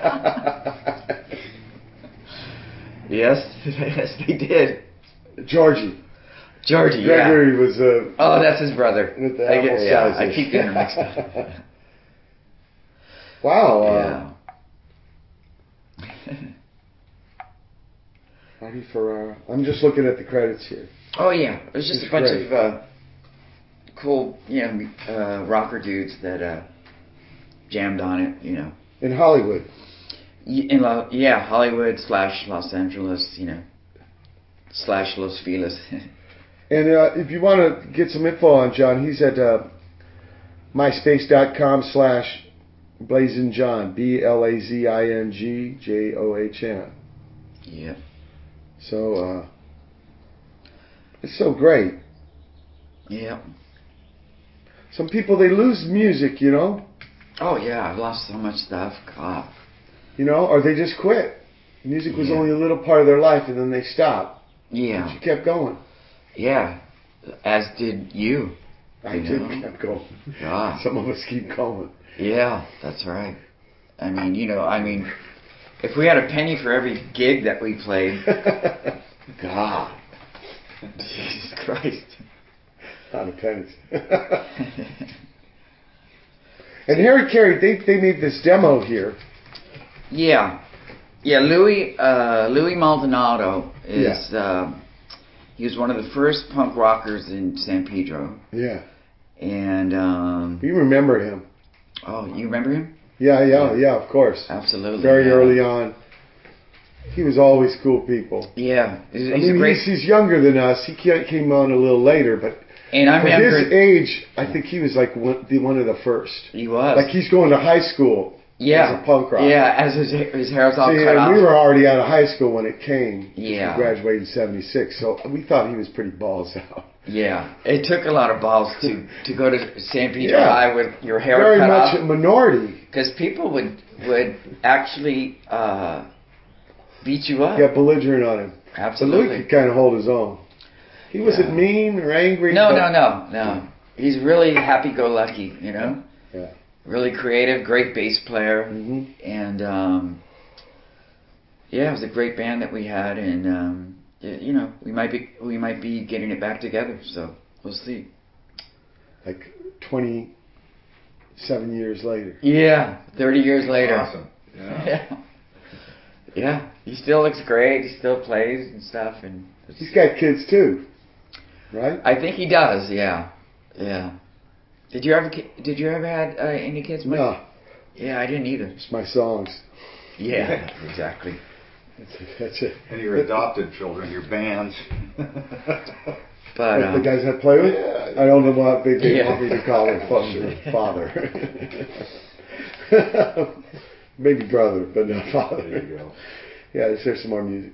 Yes, they did. Georgie, Gregory was. Oh, that's his brother. With the apple sizes. I keep getting them mixed up. Wow. Marty Ferrara. I'm just looking at the credits here. Oh yeah, it was just It's a bunch great. of cool, rocker dudes that jammed on it, you know. In Hollywood. Hollywood / Los Angeles, / Los Feliz. And if you want to get some info on John, he's at myspace.com/BlazinJohn, BLAZINGJOHN. Yep. So it's so great. Yep. Some people, they lose music, you know. Oh yeah, I've lost so much stuff. God. Or they just quit. Music was only a little part of their life, and then they stopped. Yeah. But you kept going. Yeah. As did you. I did keep going. God. Some of us keep going. Yeah, that's right. I mean, if we had a penny for every gig that we played, God. Jesus Christ. Not a penny. And Harry Carey, they made this demo here. Yeah. Yeah, Louis Maldonado is he was one of the first punk rockers in San Pedro. Yeah. And you remember him. Oh, you remember him? Yeah, of course. Absolutely. Very early on. He was always cool people. Yeah. He's younger than us. He came on a little later, but and I'm for younger. his age, I think he was like one of the first. He was. Like he's going to high school. Yeah. As a punk rocker. Yeah, as his hair was all cut off. We were already out of high school when it came. Yeah. We graduated in '76, so we thought he was pretty balls out. Yeah. It took a lot of balls to go to San Pedro High with your hair very cut off. Very much a minority. Because people would actually beat you up. Get belligerent on him. Absolutely. But Louis could kind of hold his own. He wasn't mean or angry. No. He's really happy-go-lucky, Yeah. Really creative, great bass player, Mm-hmm. and it was a great band that we had, and we might be getting it back together, so we'll see. Like 27 years later. Yeah, 30 years later. Awesome. Yeah. Yeah, he still looks great. He still plays and stuff, and he's got kids too, right? I think he does. Yeah. Did you ever had any kids, Mike? No. Yeah, I didn't either. It's my songs. Yeah, exactly. That's it. And your adopted children, your bands. But Like the guys I play with, Yeah. I don't know what they want me to call them father. Maybe brother, but not father. There you go. Yeah, let's hear some more music.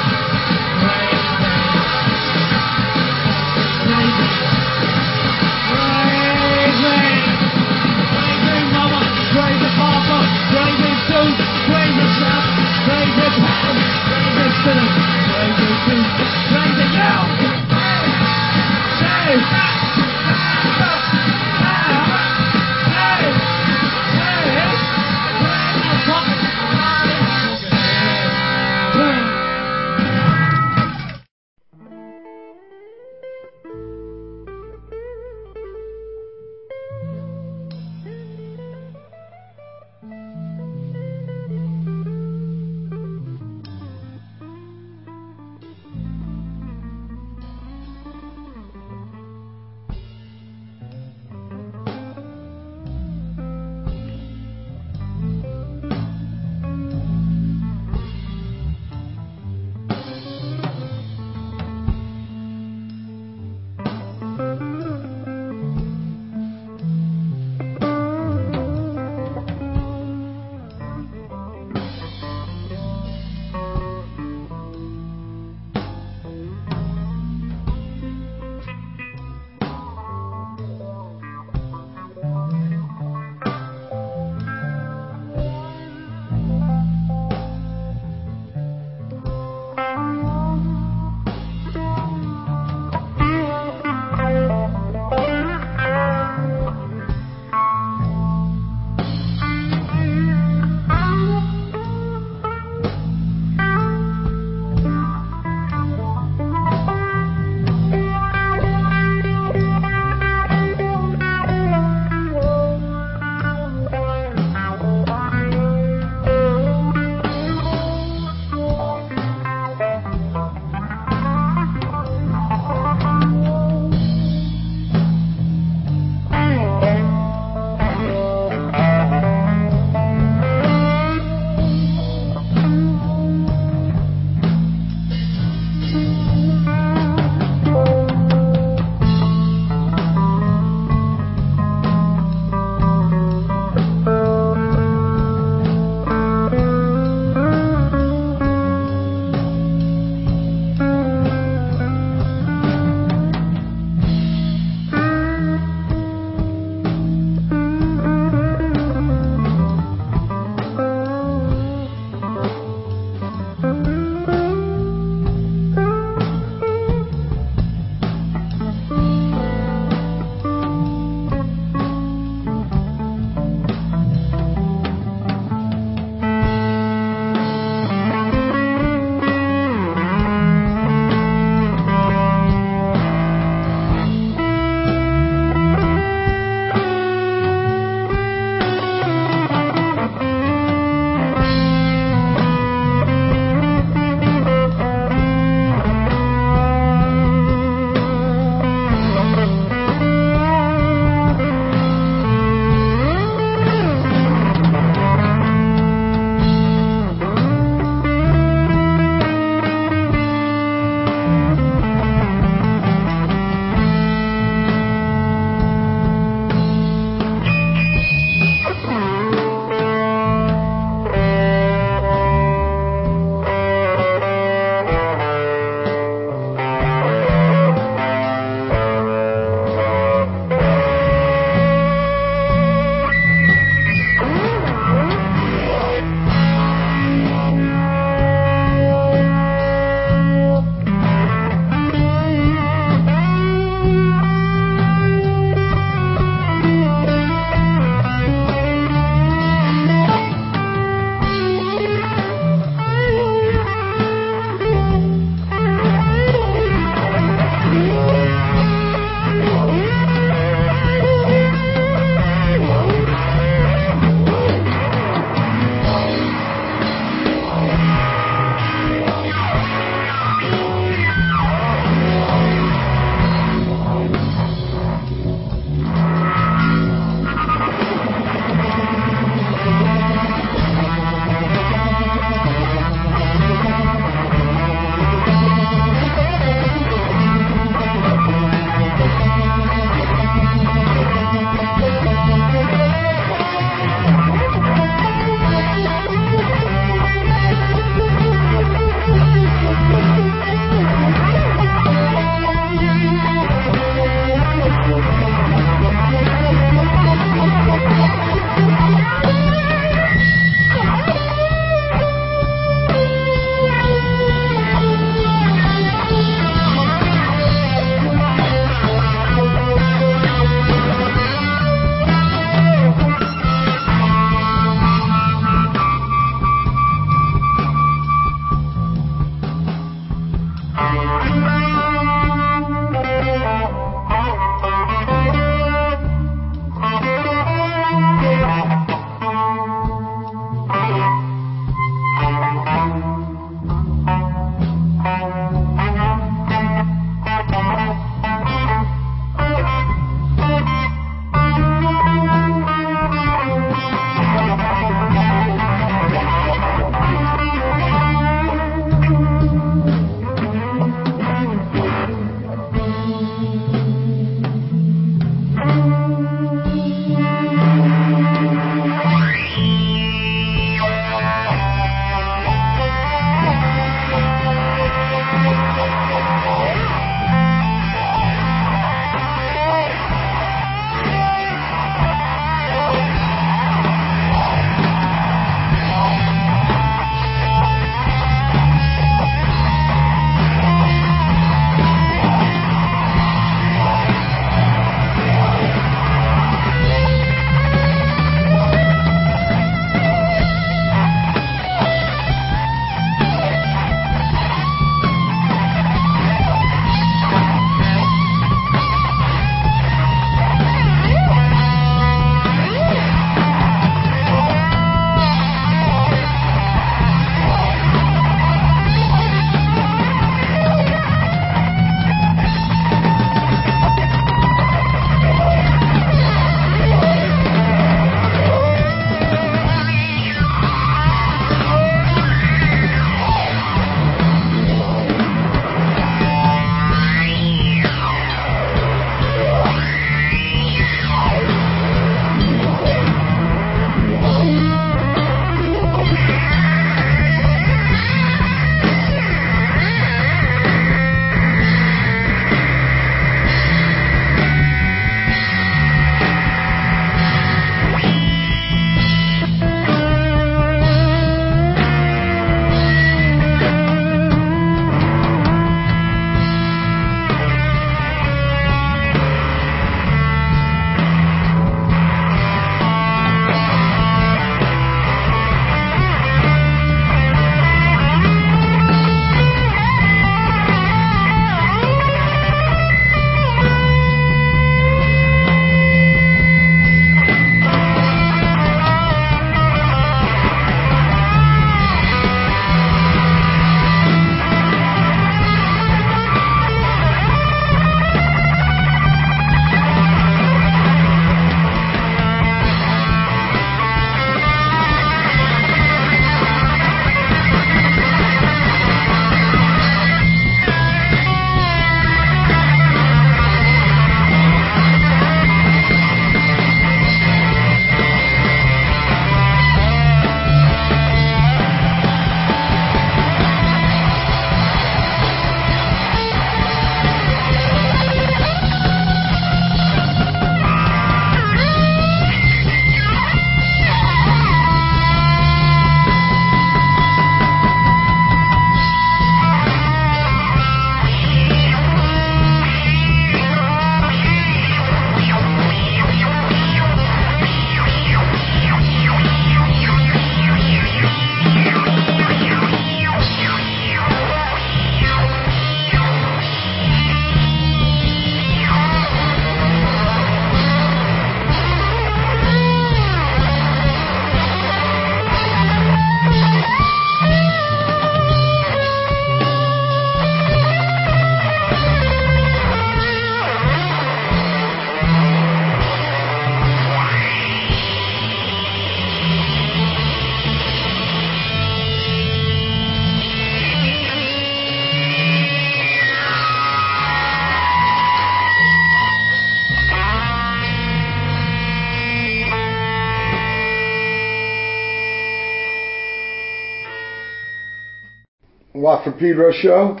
Watt from Pedro show.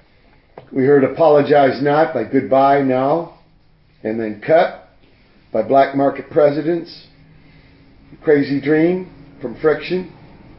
We heard Apologize Not by Goodbye Now, and then Cut by Black Market Presidents, Crazy Dream from Friction,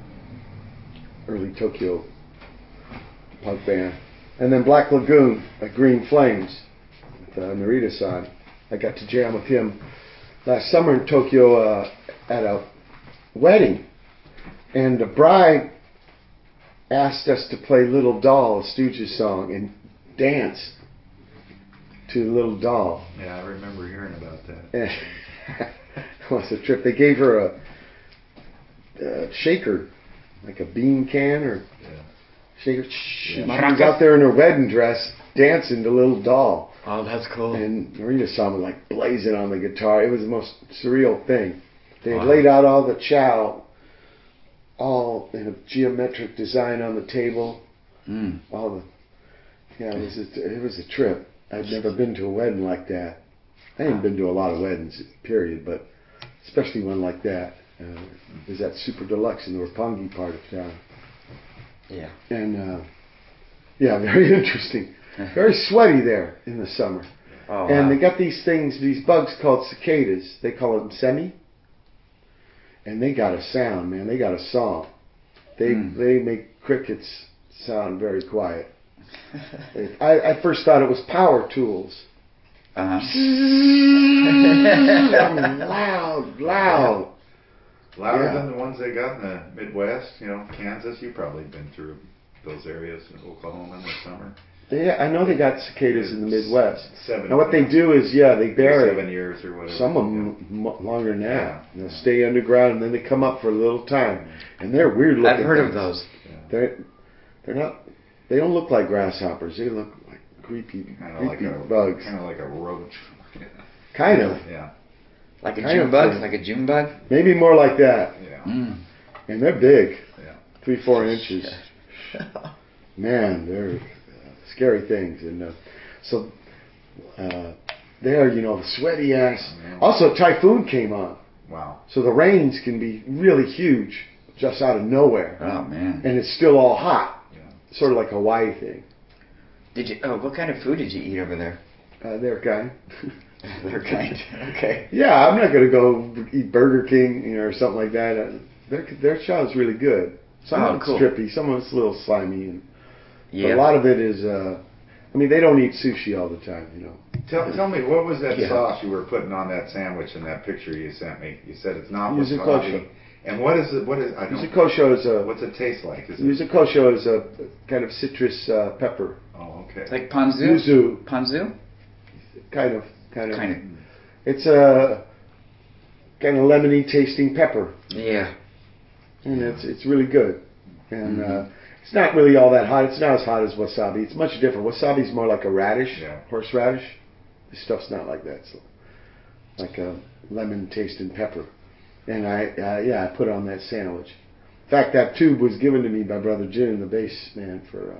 early Tokyo punk band, and then Black Lagoon by Green Flames with Narita-san. I got to jam with him last summer in Tokyo at a wedding, and the bride asked us to play Little Doll, a Stooges song, and dance to the little doll. Yeah, I remember hearing about that. It was a trip. They gave her a shaker, like a bean can or shaker. She was out there in her wedding dress dancing to Little Doll. Oh, that's cool. And Marina saw me like blazing on the guitar. It was the most surreal thing. They had laid out all the chow, all in a geometric design on the table. All the, it was a trip. I'd never been to a wedding like that. I hadn't been to a lot of weddings, period, but especially one like that. It was that Super Deluxe in the Roppongi part of town. Yeah. And, very interesting. Very sweaty there in the summer. Oh, and wow. they got these things, these bugs called cicadas. They call them semi. And they got a sound, man. They got a song. They make crickets sound very quiet. I first thought it was power tools. Loud. Louder than the ones they got in the Midwest, Kansas. You've probably been through those areas in Oklahoma in the summer. Yeah, I know they got cicadas in the Midwest. Now what they do is, they bury 7 years or whatever. Some of them longer than that. They'll stay underground and then they come up for a little time, and they're weird looking. I've heard of those. They're not. They don't look like grasshoppers. They look like creepy bugs. Kind of like a roach. Kind of. Yeah. Like a June bug? Like a June bug? Maybe more like that. Yeah. And they're big. Yeah. 3-4 inches. Man, they're scary things. And there, the sweaty ass. Also, a typhoon came on. Wow. So the rains can be really huge just out of nowhere. Oh, man. And it's still all hot. Sort of like a Hawaii thing. What kind of food did you eat over there? Their kind. Their kind. Okay. Yeah, I'm not going to go eat Burger King, or something like that. Their chow is really good. Some of it's trippy, some of it's a little slimy, but a lot of it is. They don't eat sushi all the time, Tell me, what was that sauce you were putting on that sandwich in that picture you sent me? You said it's not wasabi. And what is it? Yuzukosho is a. What's it taste like? Yuzukosho is a kind of citrus pepper. Oh, okay. Like ponzu? Yuzu. Ponzu? Kind of. It's a kind of lemony tasting pepper. Yeah. And it's really good. And it's not really all that hot. It's not as hot as wasabi. It's much different. Wasabi is more like a radish, horseradish. This stuff's not like that. It's like a lemon tasting pepper. And I put on that sandwich. In fact, that tube was given to me by Brother June, the bass man, for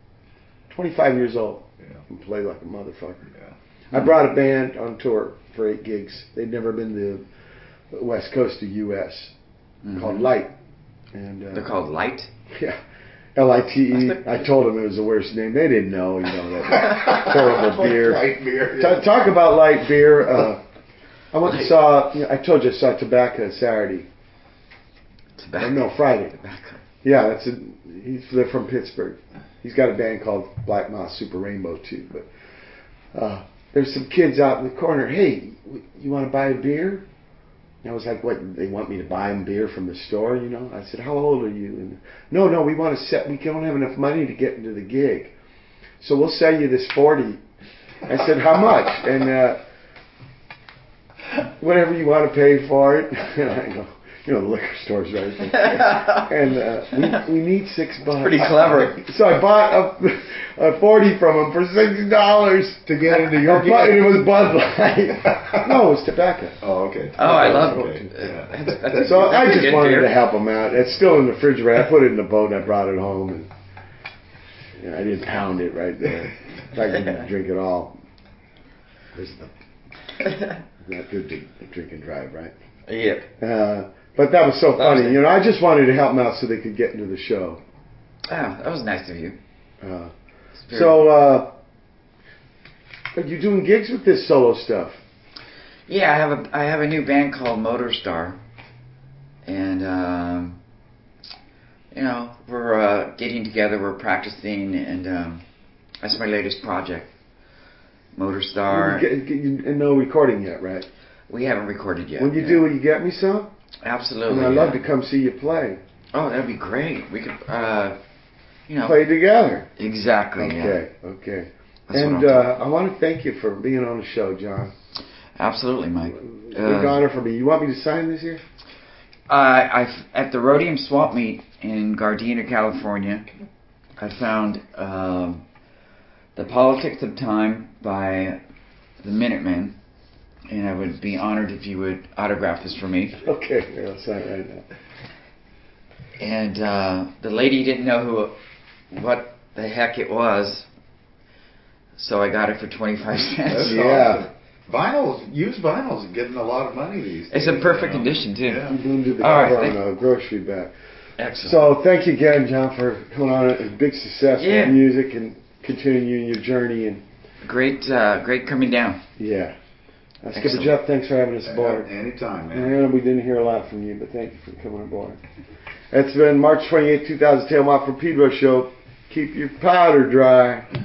25 years old. Yeah. And play like a motherfucker. Yeah. I brought a band on tour for 8 gigs. They'd never been to the west coast of U.S. Called Light. And they're called Light? Yeah. L-I-T-E. I told them it was the worst name. They didn't know, that horrible beer. Light beer. Talk about light beer. I went and saw, I told you I saw Tobacco Saturday. Tobacco? No, Friday. Tobacco. Yeah, they're from Pittsburgh. He's got a band called Black Moss Super Rainbow too. But there's some kids out in the corner. Hey, you want to buy a beer? And I was like, what? They want me to buy them beer from the store? I said, how old are you? And no, we want to we don't have enough money to get into the gig, so we'll sell you this 40. I said, how much? And whatever you want to pay for it. And I go, the liquor store's right there. And we need $6. Pretty clever. So I bought a 40 from him for $6 to get into your gig. And it was Bud Light. No, it was tobacco. Oh, okay. Oh, I love it. Okay. So I just wanted to help him out. It's still in the refrigerator. I put it in the boat and I brought it home. And I didn't pound it right there. I didn't drink it all. Not good to drink and drive, right? Yeah. But that was so funny. I just wanted to help them out so they could get into the show. Oh, that was nice of you. Are you doing gigs with this solo stuff? Yeah, I have a new band called Motor Star, and we're getting together, we're practicing, and that's my latest project, Motor Star. And no recording yet, right? We haven't recorded yet. When you do, will you get me some? Absolutely. And I'd love to come see you play. Oh, that'd be great. We could, play together. Exactly. Okay. And I want to thank you for being on the show, John. Absolutely, Mike. Big honor for me. You want me to sign this here? At the Rhodium Swap Meet in Gardena, California, I found The Politics of Time by the Minutemen, and I would be honored if you would autograph this for me. Okay, here, I'll sign it right now. And the lady didn't know what the heck it was, so I got it for 25 cents. That's Yeah. Awesome. Used vinyls are getting a lot of money these days. It's a perfect condition, too. Yeah. You did the All cover right, on a grocery bag. Excellent. So thank you again, John, for coming on. A big success Yeah. with music and continuing your journey. And Great coming down. yeah. Skipper Excellent. Jeff, thanks for having us aboard. Anytime, man. And we didn't hear a lot from you, but thank you for coming aboard. It's been March 28, 2010, Watt from Pedro Show. Keep your powder dry.